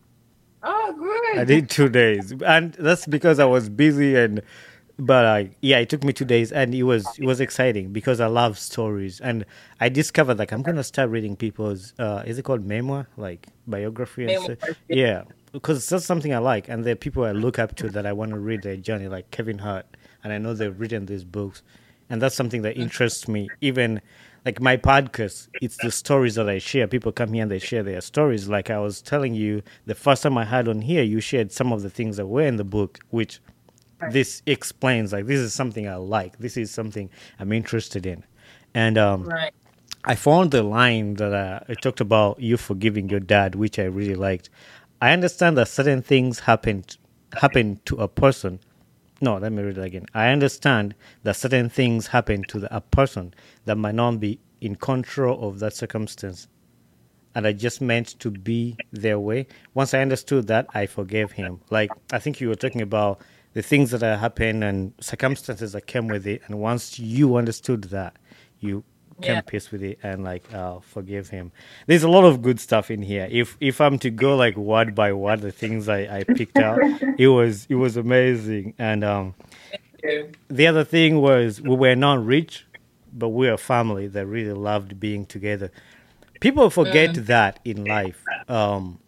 Oh, I good. did two days, and that's because I was busy. And but uh, yeah, it took me two days, and it was it was exciting because I love stories, and I discovered like I'm gonna start reading people's uh, is it called memoir, like biography and stuff. Memoirs. Yeah, because that's something I like, and there are people I look up to that I want to read their journey, like Kevin Hart, and I know they've written these books, and that's something that interests me. Even like my podcast, it's the stories that I share. People come here and they share their stories. Like I was telling you, the first time I had on here, you shared some of the things that were in the book, which Right. this explains. Like this is something I like. This is something I'm interested in, and um, Right. I found the line that uh, it talked about you forgiving your dad, which I really liked. I understand that certain things happened happen to a person. No, let me read it again. I understand that certain things happen to the, a person that might not be in control of that circumstance, and I just meant to be their way. Once I understood that, I forgave him. Like I think you were talking about the things that happened and circumstances that came with it, and once you understood that, you came Yeah. peace with it and like uh, forgive him. There's a lot of good stuff in here. If if I'm to go like word by word, the things I, I picked out, it was it was amazing. And um, Okay. the other thing was we were not rich, but we're a family that really loved being together. People forget Mm, that in life. Um,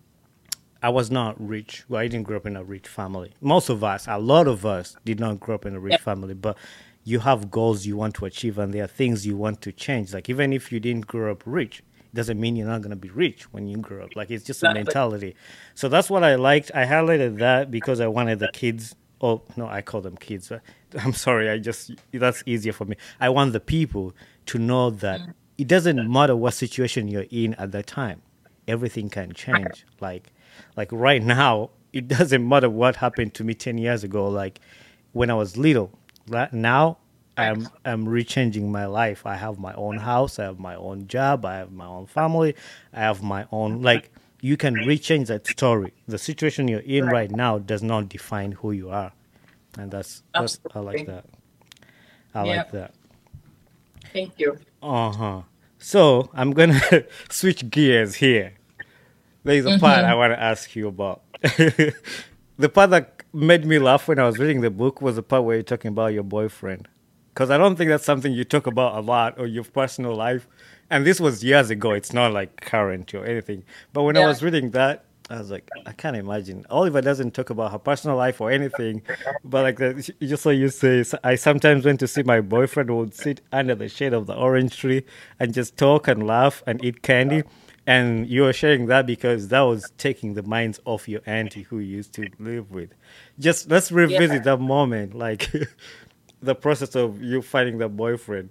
I was not rich. Well, I didn't grow up in a rich family. Most of us, a lot of us, did not grow up in a yeah. rich family. But you have goals you want to achieve, and there are things you want to change. Like even if you didn't grow up rich, it doesn't mean you're not going to be rich when you grow up. Like it's just a Exactly. mentality. So that's what I liked. I highlighted that because I wanted the kids. Oh no, I call them kids. Uh, I'm sorry. I just that's easier for me. I want the people to know that Mm, it doesn't matter what situation you're in at that time. Everything can change. Like like right now, it doesn't matter what happened to me ten years ago. Like when I was little, right now right. I'm I'm rechanging my life. I have my own house, I have my own job, I have my own family, I have my own like you can rechange that story. The situation you're in Right. right now does not define who you are. And that's that's I like Absolutely. that. I Yeah. like that. Thank you. Uh-huh. So I'm gonna switch gears here. There's a part I Mm-hmm. want to ask you about. The part that made me laugh when I was reading the book was the part where you're talking about your boyfriend. Because I don't think that's something you talk about a lot or your personal life. And this was years ago. It's not like current or anything. But when I Yeah. was reading that, I was like, I can't imagine. Oliver doesn't talk about her personal life or anything. But like, the, just so you say, I sometimes went to see my boyfriend who would sit under the shade of the orange tree and just talk and laugh and eat candy. And you were sharing that because that was taking the minds off your auntie who you used to live with. Just let's Yeah. revisit that moment, like the process of you finding that boyfriend.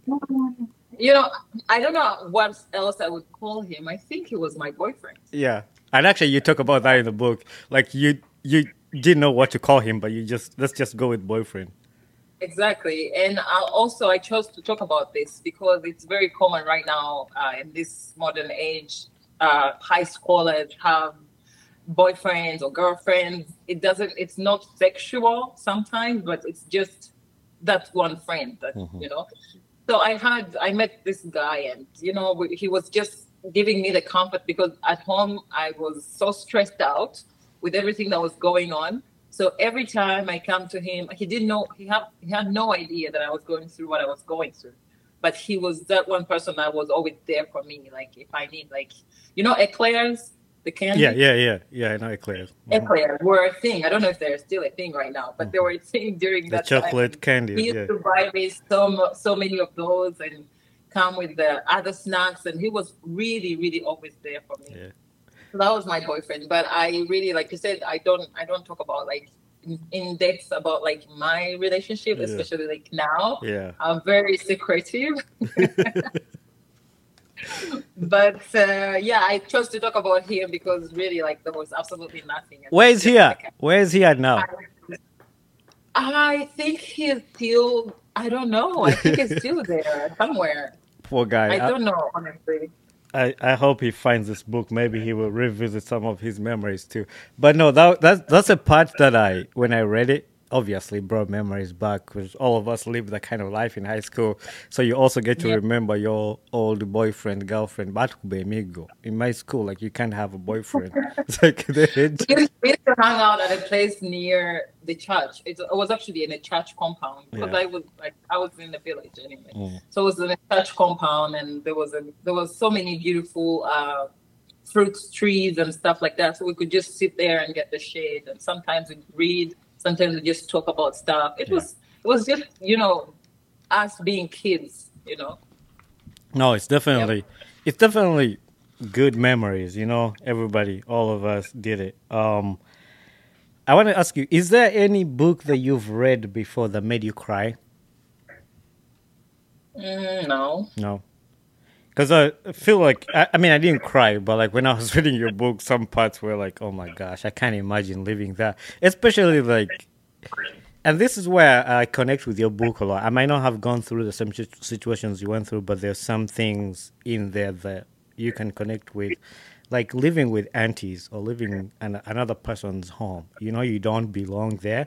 You know, I don't know what else I would call him. I think he was my boyfriend. Yeah, and actually, you talk about that in the book. Like you, you didn't know what to call him, but you just let's just go with boyfriend. Exactly. And I also, I chose to talk about this because it's very common right now uh, in this modern age. Uh, high schoolers have boyfriends or girlfriends. It doesn't, it's not sexual sometimes, but it's just that one friend that, Hmm. you know. So I had, I met this guy and, you know, we- he was just giving me the comfort because at home I was so stressed out with everything that was going on. So every time I come to him, he didn't know, he had, he had no idea that I was going through what I was going through. But he was that one person that was always there for me. Like if I need, like, you know, eclairs, the Yeah, candy, yeah, yeah, yeah. I know it clears. Hmm. eclairs were a thing. I don't know if they're still a thing right now, but they were a thing during The that time. chocolate And candies. he used Yeah, to buy me so mu- so many of those and come with the other snacks. And he was really, really always there for me. yeah, So that was my boyfriend. But I really, like you said, I don't I don't talk about like in, in depth about like my relationship, yeah, especially like now. yeah. I'm very secretive. But uh, yeah, I chose to talk about him because really, like, there was absolutely nothing, and Where is he just at? like Where is he at I, now? I think he's still. I don't know. I think he's still there somewhere. Poor guy. I I, don't know honestly. I, I hope he finds this book. Maybe he will revisit some of his memories too. But no, that that's that's a part that I when I read it, obviously brought memories back because all of us lived that kind of life in high school. So you also get to Yeah. remember your old boyfriend, girlfriend. But amigo in my school, like you can't have a boyfriend. It's like the age. We used we used to hang out at a place near the church. It, it was actually in a church compound because Yeah. I was like I was in the village anyway. Mm. So it was in a church compound, and there was a there was so many beautiful uh, fruit trees and stuff like that. So we could just sit there and get the shade. And sometimes we read. Sometimes we just talk about stuff. It Yeah. was it was just you know us being kids. You know. No, it's Yep. definitely it's definitely good memories, you know. Everybody, all of us did it. Um I want to ask you, is there any book that you've read before that made you cry? Mm, no. No. Because I feel like, I, I mean, I didn't cry, but like when I was reading your book, some parts were like, oh my gosh, I can't imagine living that. Especially like, and this is where I connect with your book a lot. I might not have gone through the same situ- situations you went through, but there's some things in there that you can connect with. Like living with aunties or living in an, another person's home. You know, you don't belong there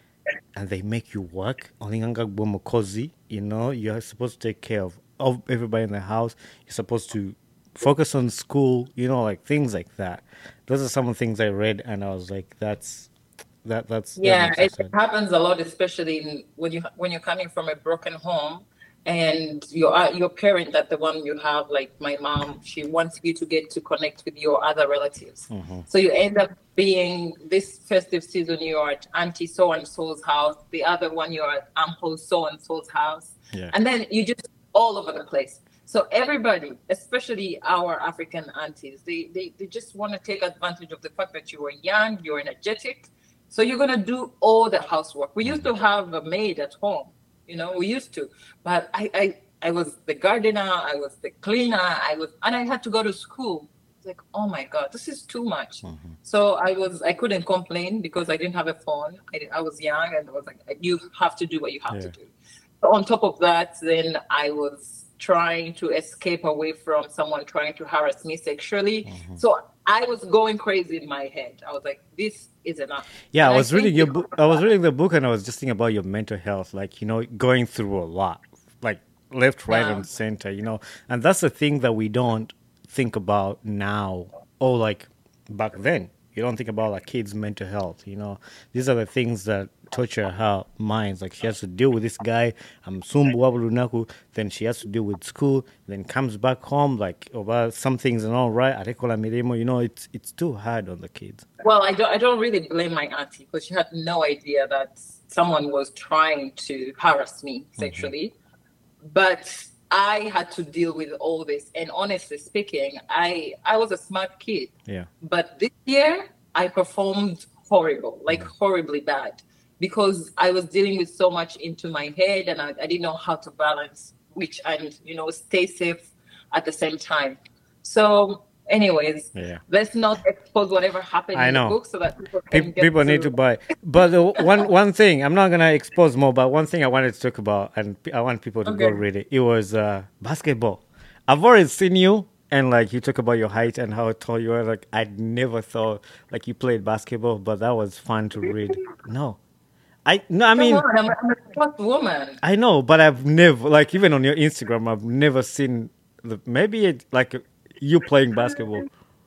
and they make you work. Olinganga gbo mukozi, you know, you're supposed to take care of, of everybody in the house. You're supposed to focus on school, you know, like things like that. Those are some of the things I read and I was like, that's that that's that Yeah, makes me it sad. happens a lot, especially in, when you when you're coming from a broken home, and your uh, your parent, that the one you have, like my mom, she wants you to get to connect with your other relatives. Hmm. So you end up being this festive season, you're at auntie so and so's house, the other one you're at uncle so and so's house, Yeah. and then you just all over the place. So everybody, especially our African aunties, they they, they just want to take advantage of the fact that you are young, you're energetic, so you're gonna do all the housework. We used to have a maid at home, you know, we used to, but I, I, I was the gardener, I was the cleaner, I was, and I had to go to school. It's like, oh my God, this is too much. Hmm. So I was, I couldn't complain because I didn't have a phone. I, I was young, and I was like, you have to do what you have to Yeah. do. So on top of that, then I was trying to escape away from someone trying to harass me sexually. Hmm. So I was going crazy in my head. I was like, this is enough. Yeah, I And I was reading think your because book. I was reading the book, and I was just thinking about your mental health. Like you know, going through a lot, like left, right, yeah, and center. You know, and that's the thing that we don't think about now, or like back then. You don't think about like kids' mental health. You know, these are the things that torture her minds. Like she has to deal with this guy. I'm sumbu waburunaku. Then she has to deal with school. Then comes back home like over some things and all right. Arekola mirimo. You know, it's it's too hard on the kids. well, I don't, I don't really blame my auntie because she had no idea that someone was trying to harass me Hmm. sexually. But I had to deal with all this. And honestly speaking, I, I was a smart kid. Yeah. But this year, I performed horrible, like horribly bad, because I was dealing with so much into my head, and I, I didn't know how to balance which and, you know, stay safe at the same time. So, anyways, Yeah. let's not expose whatever happened I in the know. book so that people Pe- can get people need to to. buy. But the one one thing I'm not gonna expose more, but one thing I wanted to talk about, and pe- I want people to go Okay. read it. It was uh, basketball. I've already seen you, and like you talk about your height and how tall you are. Like I'd never thought like you played basketball, but that was fun to read. No, I no, I Come mean on, I'm a, I'm a smart woman. I know, but I've never like even on your Instagram, I've never seen the maybe it, like you playing basketball.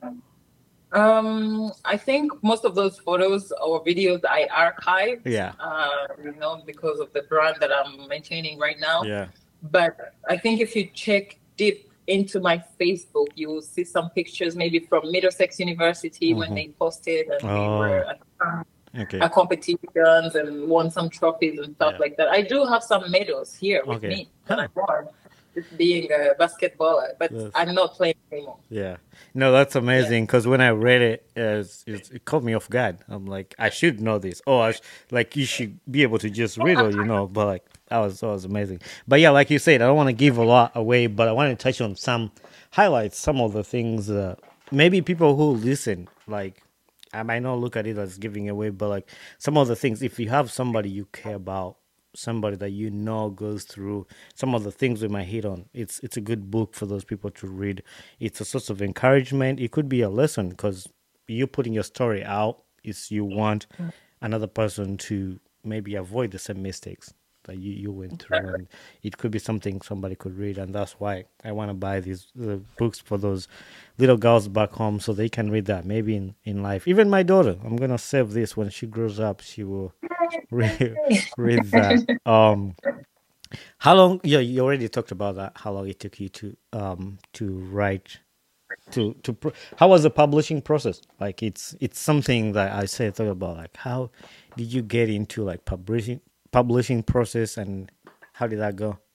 Um, I think most of those photos or videos I archived, Yeah, uh, you know, because of the brand that I'm maintaining right now. yeah. But I think if you check deep into my Facebook, you will see some pictures maybe from Middlesex University when Hmm. they posted, and we Oh, were at some okay. uh, competitions and won some trophies and stuff Yeah. like that. I do have some medals here with Okay. me that I Huh. won, just being a basketballer, but Yes. I'm not playing anymore. Yeah. No, that's Yeah. amazing because when I read it, it's, it's, it caught me off guard. I'm like, I should know this. Oh, I sh- like you should be able to just read or you know, but like that was that was amazing. But yeah, like you said, I don't want to give a lot away, but I want to touch on some highlight some of the things uh, maybe people who listen, like, I might not look at it as giving away, but like some of the things, if you have somebody you care about, somebody that you know goes through some of the things we might hit on, it's it's a good book for those people to read. It's a source of encouragement. It could be a lesson because you putting your story out is you want another person to maybe avoid the same mistakes that you, you went through, and it could be something somebody could read, and that's why I want to buy these uh, books for those little girls back home so they can read that maybe in, in life. Even my daughter, I'm gonna save this. When she grows up, she will read, read that. um how long, yeah, you already talked about that, how long it took you to um to write, to to pro- how was the publishing process? Like, it's it's something that I say thought about, like, how did you get into like publishing publishing process, and how did that go?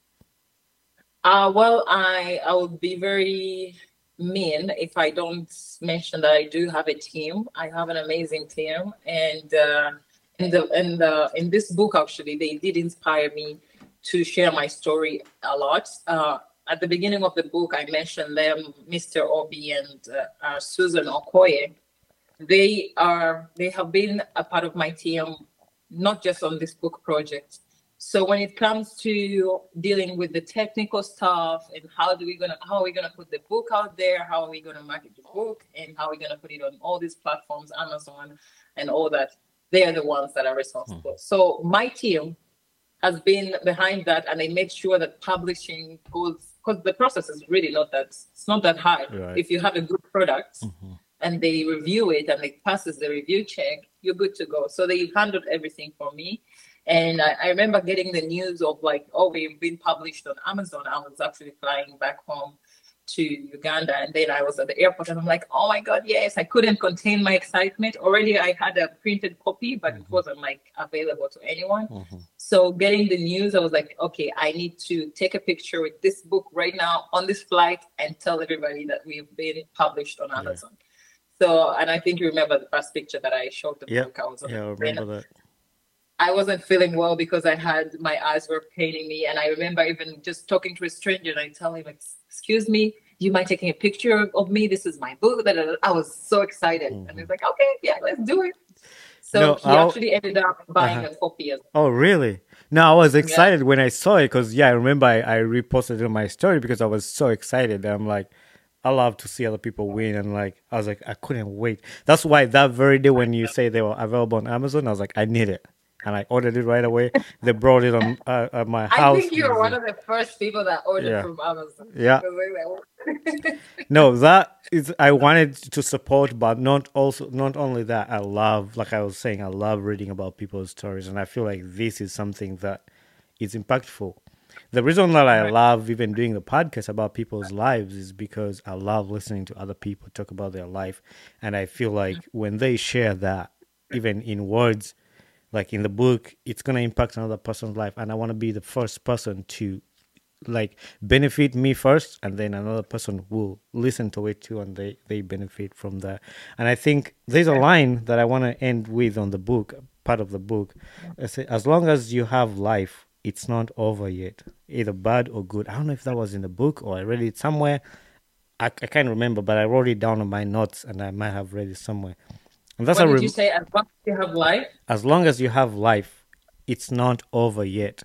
Uh, well, I I would be very mean if I don't mention that I do have a team. I have an amazing team, and uh, in the in the in this book, actually, they did inspire me to share my story a lot. Uh, at the beginning of the book, I mentioned them, mister Obi and uh, uh, Susan Okoye. They are they have been a part of my team, not just on this book project. So when it comes to dealing with the technical stuff and how do we gonna how are we gonna put the book out there, how are we gonna market the book, and how are we gonna put it on all these platforms, Amazon and all that, they are the ones that are responsible. So my team has been behind that, and they make sure that publishing goes, because the process is really not that it's not that hard. Right. If you have a good product and they review it and it passes the review check, you're good to go. So they handled everything for me. And I, I remember getting the news of like, oh, we've been published on Amazon. I was actually flying back home to Uganda, and then I was at the airport, and I'm like, oh my God, yes! I couldn't contain my excitement. Already, I had a printed copy, but it wasn't like available to anyone. So getting the news, I was like, okay, I need to take a picture with this book right now on this flight and tell everybody that we've been published on Amazon. So, and I think you remember the first picture that I showed the Yeah, book. I was on yeah, I the plane. remember that. I wasn't feeling well because I had my eyes were paining me, and I remember even just talking to a stranger, and I tell him, "Excuse me, do you mind taking a picture of me? This is my book." I was so excited, and he's like, "Okay, yeah, let's do it." So No, he I'll, actually ended up buying uh-huh. a copy as Oh, really? No, I was yeah. excited when I saw it because, yeah, I remember I, I reposted it on my story because I was so excited. I'm like, I love to see other people win. And like, I was like, I couldn't wait. That's why that very day when you say they were available on Amazon, I was like, I need it. And I ordered it right away. They brought it on uh, at my I house. think you're one of the first people that ordered Yeah. from Amazon. Yeah. Because they like, No, that is, I wanted to support, but not also not only that. I love, like I was saying, I love reading about people's stories, and I feel like this is something that is impactful. The reason that I Right. love even doing the podcast about people's lives is because I love listening to other people talk about their life, and I feel like when they share that, even in words, like in the book, it's gonna impact another person's life, and I want to be the first person to like benefit me first, and then another person will listen to it too, and they they benefit from that. And I think there's a line that I want to end with on the book, part of the book. I say, as long as you have life, it's not over yet, either bad or good. I don't know if that was in the book or I read it somewhere. I, I can't remember, but I wrote it down on my notes, and I might have read it somewhere. And that's What a did you rem- say? As long as you have life? as long as you have life, it's not over yet.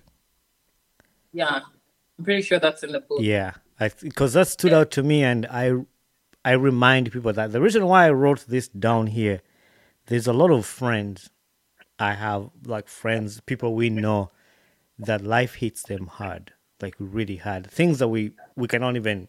Yeah. I'm pretty sure that's in the book. Yeah, I because that stood Yeah. out to me, and I I remind people that the reason why I wrote this down here, there's a lot of friends I have, like friends, people we know, that life hits them hard, like really hard, things that we we cannot even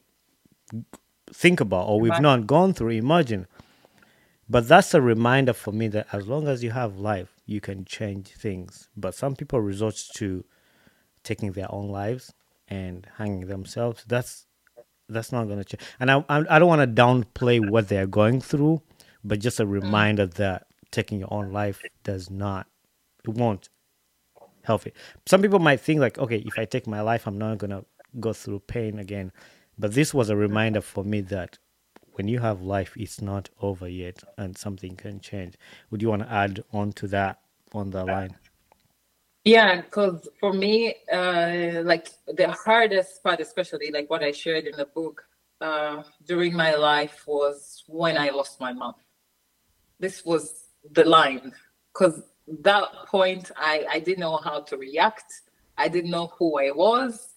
think about or we've Right. not gone through, imagine. But that's a reminder for me that as long as you have life, you can change things. But some people resort to taking their own lives and hanging themselves. That's that's not going to change. And I I I don't want to downplay what they're going through, but just a Mm. reminder that taking your own life does not, it won't help it. Some people might think like, okay, if I take my life, I'm not gonna go through pain again. But this was a reminder for me that when you have life, it's not over yet, and something can change. Would you want to add on to that on the line? Yeah, because for me, uh, like the hardest part, especially like what I shared in the book, uh, during my life was when I lost my mom. This was the line, because that point I, I didn't know how to react. I didn't know who I was.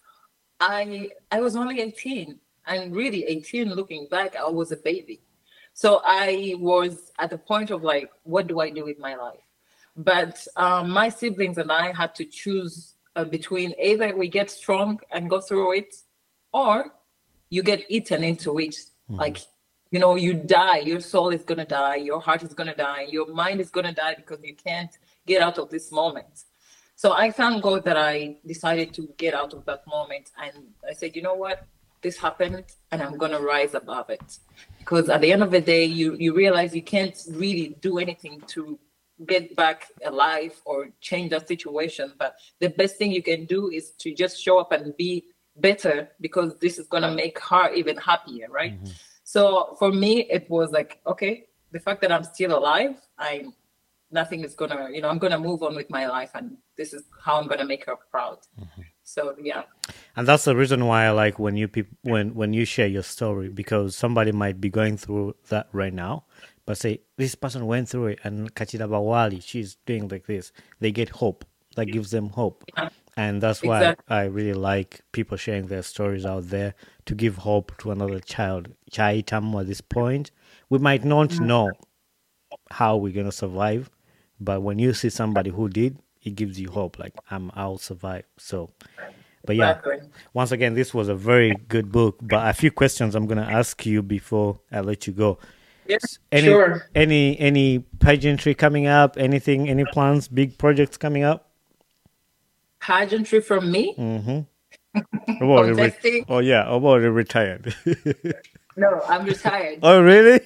I I was only eighteen, and really eighteen, looking back, I was a baby. So I was at the point of like, what do I do with my life? But um, my siblings and I had to choose uh, between either we get strong and go through it, or you get eaten into it. Mm-hmm. Like, you know, you die, your soul is going to die, your heart is going to die, your mind is going to die because you can't get out of this moment. So I thank God that I decided to get out of that moment. And I said, you know what? This happened and I'm going to rise above it. Because at the end of the day, you, you realize you can't really do anything to get back alive or change that situation. But the best thing you can do is to just show up and be better, because this is going to make her even happier, right? Mm-hmm. So for me, it was like, okay, the fact that I'm still alive, I'm nothing is gonna, you know, I'm gonna move on with my life, and this is how I'm gonna make her proud. Mm-hmm. So yeah. And that's the reason why I like when you people when when you share your story, because somebody might be going through that right now, but say this person went through it and Kachida Bawali, she's doing like this. They get hope. That gives them hope. Yeah. And that's why exactly. I really like people sharing their stories out there to give hope to another child. Chaitam at this point, we might not mm-hmm. know how we're gonna survive, but when you see somebody who did, it gives you hope. Like, I'm, I'll survive. So, but yeah, exactly. Once again, this was a very good book. But a few questions I'm gonna ask you before I let you go. Yes, any, sure. Any any pageantry coming up? Anything? Any plans? Big projects coming up? Pageantry from me? Mm-hmm. Re- oh yeah, about retired. No, I'm retired. Oh really?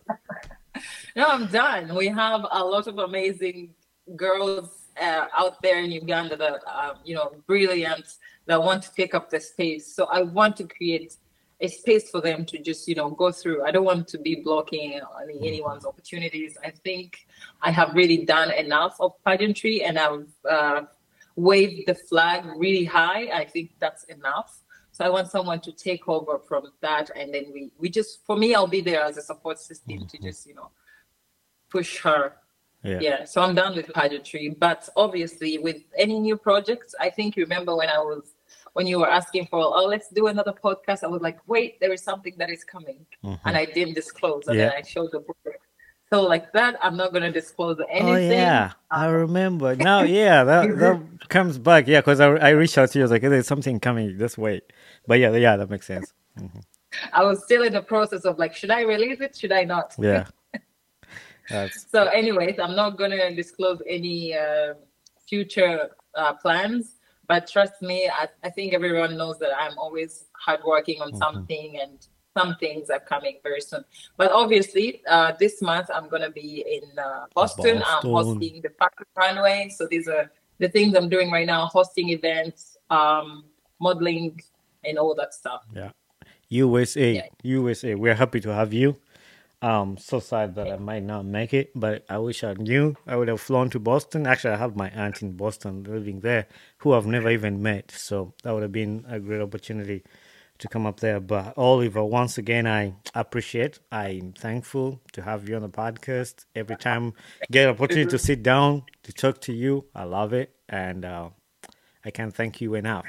No, I'm done. We have a lot of amazing girls uh, out there in Uganda that are, you know, brilliant, that want to take up the space. So I want to create a space for them to just, you know, go through. I don't want to be blocking any, anyone's opportunities. I think I have really done enough of pageantry, and I've uh, waved the flag really high. I think that's enough. So I want someone to take over from that, and then we, we just, for me, I'll be there as a support system mm-hmm. to just, you know, push her. Yeah. yeah. So I'm done with pageantry. But obviously, with any new projects, I think you remember when I was, when you were asking for, oh, let's do another podcast, I was like, wait, there is something that is coming. Mm-hmm. And I didn't disclose. And yeah. then I showed the book. So like that, I'm not going to disclose anything. Oh, yeah. Um, I remember. Now, yeah, that, that comes back. Yeah, because I, I reached out to you. I was like, hey, there's something coming. Just wait. But yeah, yeah, that makes sense. Mm-hmm. I was still in the process of like, should I release it? Should I not? Yeah. That's... So anyways, I'm not going to disclose any uh, future uh, plans. But trust me, I, I think everyone knows that I'm always hardworking on mm-hmm. something, and some things are coming very soon. But obviously, uh, this month I'm going to be in uh, Boston. Boston. I'm hosting the Fashion Runway. So these are the things I'm doing right now: hosting events, um, modeling, and all that stuff. Yeah, U S A, yeah. U S A. We're happy to have you. Um, so sad that I might not make it, but I wish I knew. I would have flown to Boston. Actually, I have my aunt in Boston living there, who I've never even met. So that would have been a great opportunity to come up there. But Oliver, once again, I appreciate. I'm thankful to have you on the podcast. Every time I get an opportunity to sit down to talk to you, I love it, and uh, I can't thank you enough.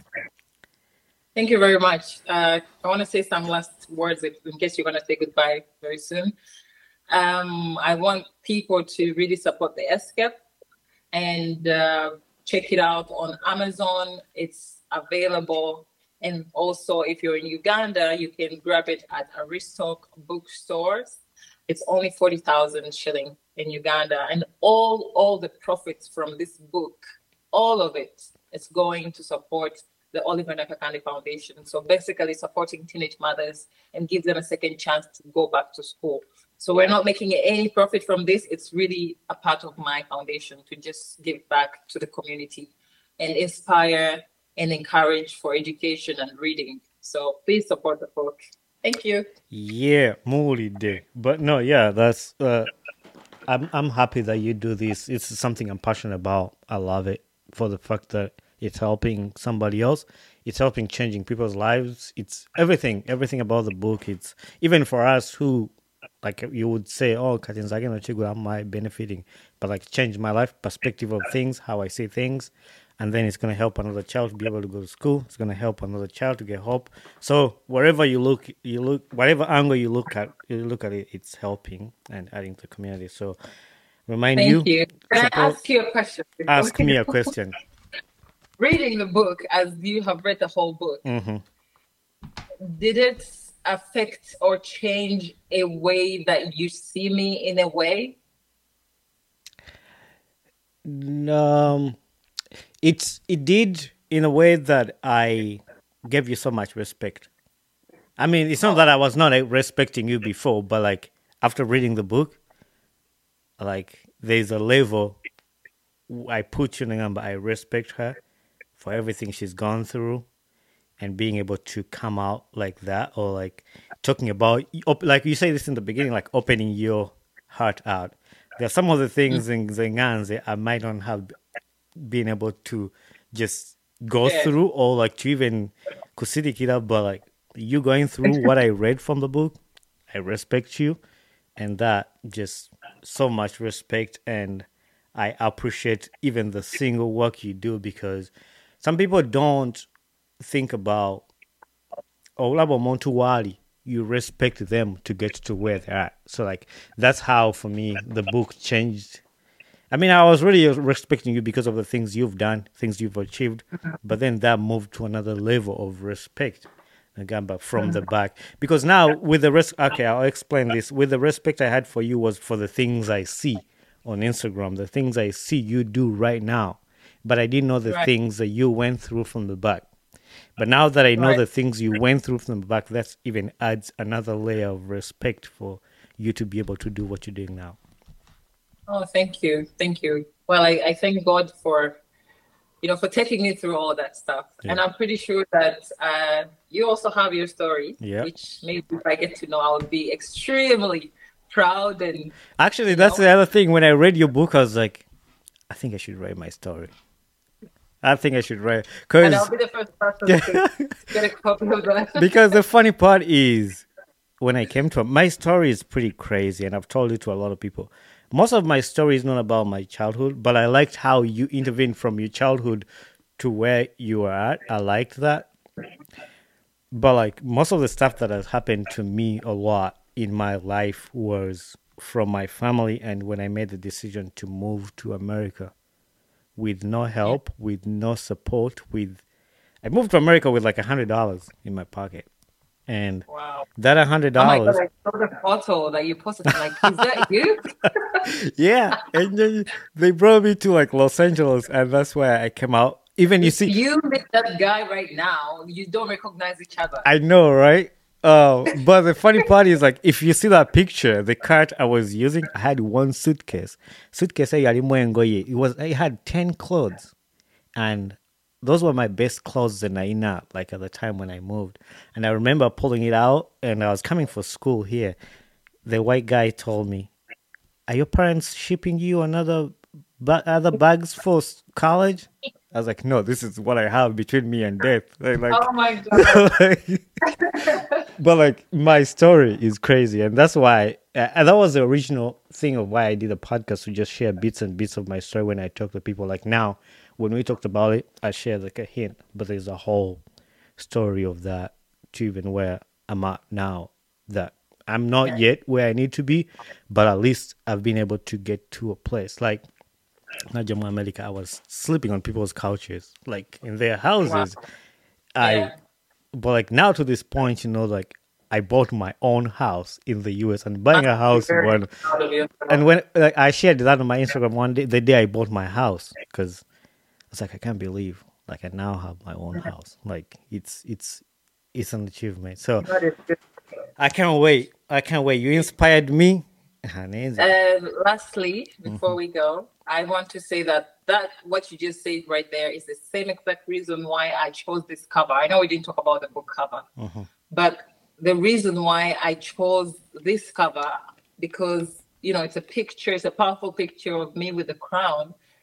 Thank you very much. Uh, I want to say some last words in case you're going to say goodbye very soon. Um, I want people to really support the Escape and uh, check it out on Amazon. It's available. And also, if you're in Uganda, you can grab it at Aristoc bookstores. It's only forty thousand shilling in Uganda. And all, all the profits from this book, all of it, is going to support the Oliver Nakakande Foundation. So basically supporting teenage mothers and give them a second chance to go back to school. So we're not making any profit from this. It's really a part of my foundation to just give back to the community and inspire and encourage for education and reading. So please support the book. Thank you. Yeah, Muli day. But no, yeah, that's uh I'm I'm happy that you do this. It's something I'm passionate about. I love it for the fact that it's helping somebody else, it's helping changing people's lives. It's everything, everything about the book. It's even for us who, like you would say, oh, Katinzage no Chigura, am I benefiting? But like change my life perspective of things, how I see things. And then it's going to help another child to be able to go to school. It's going to help another child to get hope. So wherever you look, you look, whatever angle you look at, you look at it, it's helping and adding to the community. So remind Thank you, you. Can I support, ask you a question? ask me a question. Reading the book, as you have read the whole book, Mm-hmm. did it affect or change a way that you see me in a way? Um, it's it did in a way that I gave you so much respect. I mean, it's not that I was not like, respecting you before, but like after reading the book, like there's a level I put you in the number. I respect her for everything she's gone through and being able to come out like that, or like talking about, op- like you say this in the beginning, like opening your heart out. There are some of the things in Zenganze I might not have been able to just go Yeah. through, or like to even kusidikira, but like you going through what I read from the book, I respect you, and that just so much respect, and I appreciate even the single work you do, because some people don't think about Olabo Montuwali. You respect them to get to where they're at. So like that's how for me the book changed. I mean, I was really respecting you because of the things you've done, things you've achieved, but then that moved to another level of respect. Again, but from the back, because now with the rest, okay, I'll explain this. With the respect I had for you was for the things I see on Instagram, the things I see you do right now, but I didn't know the Right. things that you went through from the back. But now that I know Right. the things you went through from the back, that even adds another layer of respect for you to be able to do what you're doing now. Oh, thank you. Thank you. Well, I, I thank God for, you know, for taking me through all that stuff. Yeah. And I'm pretty sure that uh, you also have your story, Yeah. which maybe if I get to know, I would be extremely proud. And Actually, You that's know? the other thing. When I read your book, I was like, I think I should write my story. I think I should write, and I'll because be the first person to get a copy of that. because the funny part is when I came to my story is pretty crazy, and I've told it to a lot of people. Most of my story is not about my childhood, but I liked how you intervened from your childhood to where you are at. I liked that. But like most of the stuff that has happened to me a lot in my life was from my family, and when I made the decision to move to America with no help, with no support, with I moved to America with like a hundred dollars in my pocket. And Wow. that a hundred Oh my God, dollars, I saw the photo that you posted. I'm like, is that you? yeah. And then they brought me to like Los Angeles, and that's where I came out. Even you see, You meet that guy right now, you don't recognize each other. I know, right? Uh, but the funny part is like if you see that picture, the cart I was using, I had one suitcase. Suitcase I it was I had ten clothes, and those were my best clothes in Naina, like at the time when I moved. And I remember pulling it out, and I was coming for school here. The white guy told me, "Are your parents shipping you another ba- other bags for s- college?" I was like, "No, this is what I have between me and death." Like, like Oh my God. like- but like my story is crazy, and that's why uh, and that was the original thing of why I did a podcast, to just share bits and bits of my story when I talk to people. Like now, when we talked about it, I shared like a hint, but there's a whole story of that to even where I'm at now. That I'm not yet where I need to be, but at least I've been able to get to a place like. Najama America, I was sleeping on people's couches, like in their houses. I Yeah. but like now to this point, you know, like I bought my own house in the U S, and buying a house Very when proud of you. and when like I shared that on my Instagram one day, the day I bought my house, because I was like, I can't believe like I now have my own house. Like it's it's it's an achievement. So That is good. I can't wait. I can't wait. You inspired me. Hanezi. And lastly, before we go, I want to say that that what you just said right there is the same exact reason why I chose this cover. I know we didn't talk about the book cover, but the reason why I chose this cover, because you know it's a picture, it's a powerful picture of me with the crown,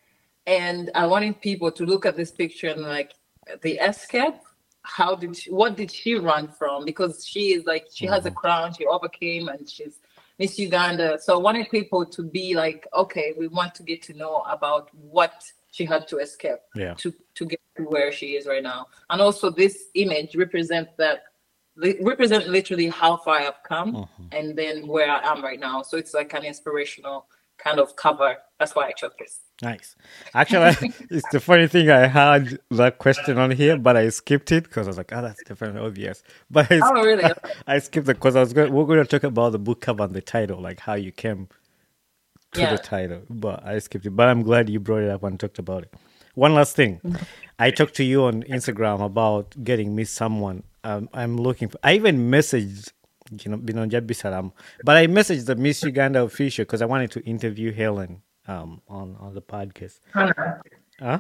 and I wanted people to look at this picture and like the escape. How did she, what did she run from? Because she is like, she has a crown, she overcame, and she's Miss Uganda. So I wanted people to be like, okay, we want to get to know about what she had to escape yeah. to, to get to where she is right now. And also this image represents that, represent literally how far I've come uh-huh. and then where I am right now. So it's like an inspirational kind of cover. That's why I chose this. Nice. Actually, it's the funny thing. I had that question on here, but I skipped it because I was like, "Oh, that's definitely obvious." But I, oh, really? I skipped it because I was going. We're going to talk about the book cover and the title, like how you came to yeah. the title. But I skipped it. But I'm glad you brought it up and talked about it. One last thing, I talked to you on Instagram about getting me someone. Um, I'm looking for. I even messaged. You know, Binonja Bisalam. But I messaged the Miss Uganda official because I wanted to interview Helen um, on, on the podcast. Hannah. Huh?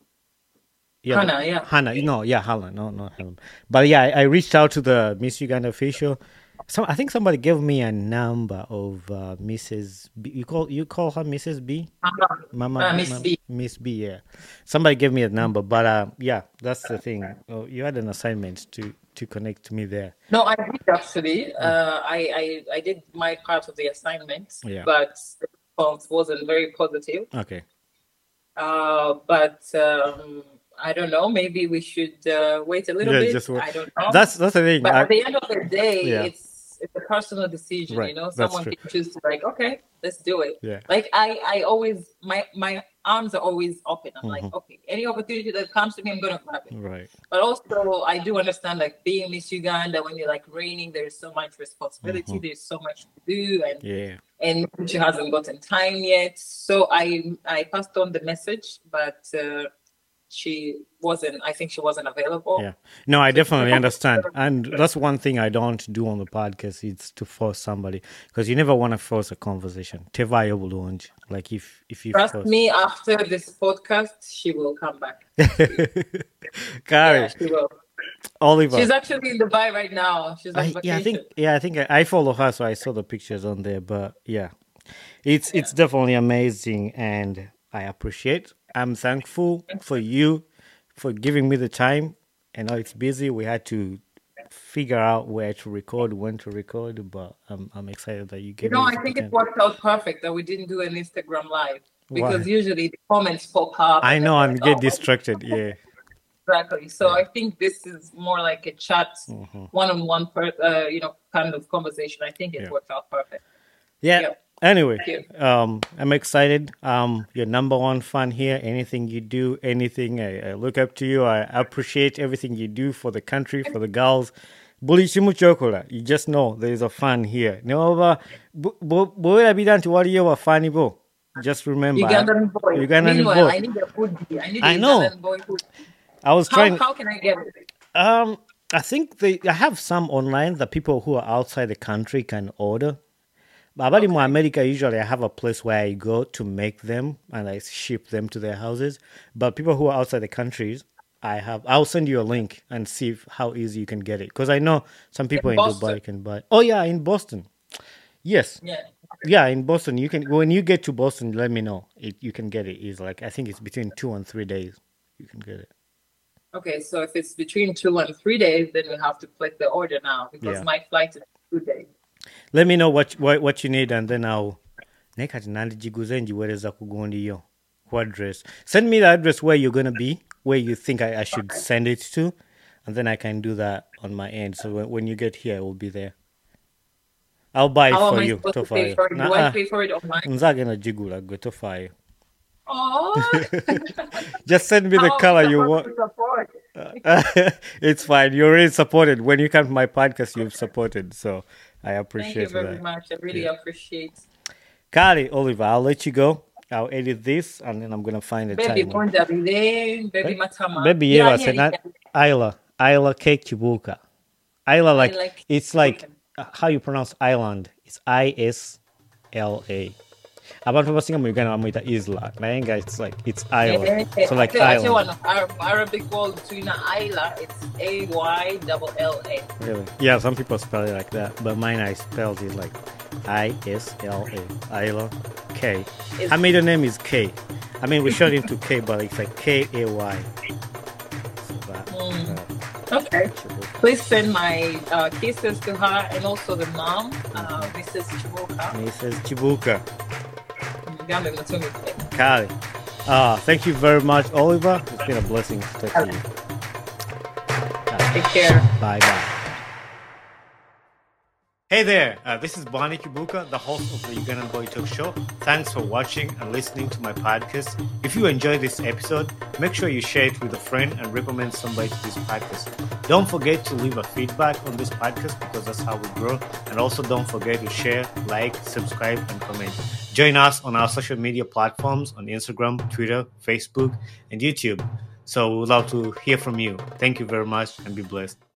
Yeah, Hannah, yeah. Hannah, no, yeah, Helen, no, not Helen. But yeah, I, I reached out to the Miss Uganda official. So I think somebody gave me a number of uh, Missus B. You call you call her Missus B? Uh-huh. Mama, uh, Miss Mama, B. Miss B, yeah. Somebody gave me a number, but uh, yeah, that's the thing. Oh, you had an assignment to to connect to me there. No, I did actually. Uh, I, I I did my part of the assignment, yeah. but the response wasn't very positive. Okay. Uh, but um, I don't know. Maybe we should uh, wait a little yeah, bit. Just I don't know. That's that's the thing. But I, at the end of the day, yeah. it's it's a personal decision. Right. You know, That's someone true. can choose to like, okay, let's do it. Yeah. Like I I always my my arms are always open. I'm mm-hmm. like, okay, any opportunity that comes to me, I'm gonna grab it. Right. But also, I do understand like being Miss Uganda when you're like reigning, there's so much responsibility. Mm-hmm. There's so much to do, and yeah. and she hasn't gotten time yet. So I I passed on the message, but uh, she wasn't. I think she wasn't available. Yeah. No, I definitely understand, and that's one thing I don't do on the podcast. It's to force somebody because you never want to force a conversation. Teva launch. Like if if you trust force... me, after this podcast, she will come back. Kari, yeah, she will. Oliver. She's actually in Dubai right now. She's on I, vacation. Yeah, I think. Yeah, I think I, I follow her, so I saw the pictures on there. But yeah, it's yeah. it's definitely amazing, and I appreciate. I'm thankful for you for giving me the time. I know it's busy. We had to figure out where to record, when to record, but I'm I'm excited that you gave you know, me I think it worked out perfect that we didn't do an Instagram live because Why? Usually the comments pop up. I know and like, get oh, distracted. Yeah. Exactly. So yeah. I think this is more like a chat, mm-hmm. one-on-one, per, uh, you know, kind of conversation. I think it yeah. worked out perfect. Yeah. Yep. Anyway, um, I'm excited. Um, your number one fan here. Anything you do, anything, I, I look up to you. I appreciate everything you do for the country, for the girls. Bulishimu chokola. You just know there is a fan here. Never, boy, be done to what you are funny bo. Just remember, Ugandan boy. Ugandan Meanwhile, boy. I need a hoodie. I need I a know. Ugandan boy hoodie. I was how, trying. How can I get it? Um, I think they. I have some online that people who are outside the country can order. But okay. In America, usually I have a place where I go to make them and I ship them to their houses. But people who are outside the countries, I have. I'll send you a link and see if, how easy you can get it. Because I know some people in, in Dubai can buy. Oh yeah, in Boston. Yes. Yeah. Yeah, in Boston, you can. When you get to Boston, let me know. It, you can get it. It's like I think it's between two and three days. You can get it. Okay, so if it's between two and three days, then we have to place the order now because yeah. my flight is two days. Let me know what what, what you need, and then I'll. What address? Send me the address where you're gonna be, where you think I, I should send it to, and then I can do that on my end. So when, when you get here, it will be there. I'll buy it How for am I you. supposed to pay for it? Do I pay for it online? Oh. Just send me the How color you want. It's fine. You already supported. When you come to my podcast, you've supported. So I appreciate that. Thank you very that. much. I really yeah. appreciate it. Kari, Oliver, I'll let you go. I'll edit this and then I'm going to find a baby time. Baby, baby matama. Baby, yeah, yeah, yeah. Isla. Isla Cake Chibuka. Isla, like, like it's like uh, how you pronounce island. It's I S L A. Abantu basinga mu Uganda bamwita Isla. Nayenga it's like it's Isla. So like actually, one of Arabic word between Isla, it's A Y L L A. Really? Yeah, some people spell it like that, but mine I spelled it like I S L A. Isla K. Her middle name is K. I mean, we shortened it to K, but it's like K A Y. So that, Mm. uh, Okay. Chibuka. Please send my uh, kisses to her and also the mom, uh, Missus Chibuka. Missus Chibuka. Mugambe Mutumike. Kali. Uh, thank you very much, Oliver. It's been a blessing to talk to you. Take care. Bye bye. Hey there, uh, this is Bonnie Kibuka, the host of the Ugandan Boy Talk Show. Thanks for watching and listening to my podcast. If you enjoyed this episode, make sure you share it with a friend and recommend somebody to this podcast. Don't forget to leave a feedback on this podcast because that's how we grow. And also don't forget to share, like, subscribe, and comment. Join us on our social media platforms on Instagram, Twitter, Facebook, and YouTube. So we would love to hear from you. Thank you very much and be blessed.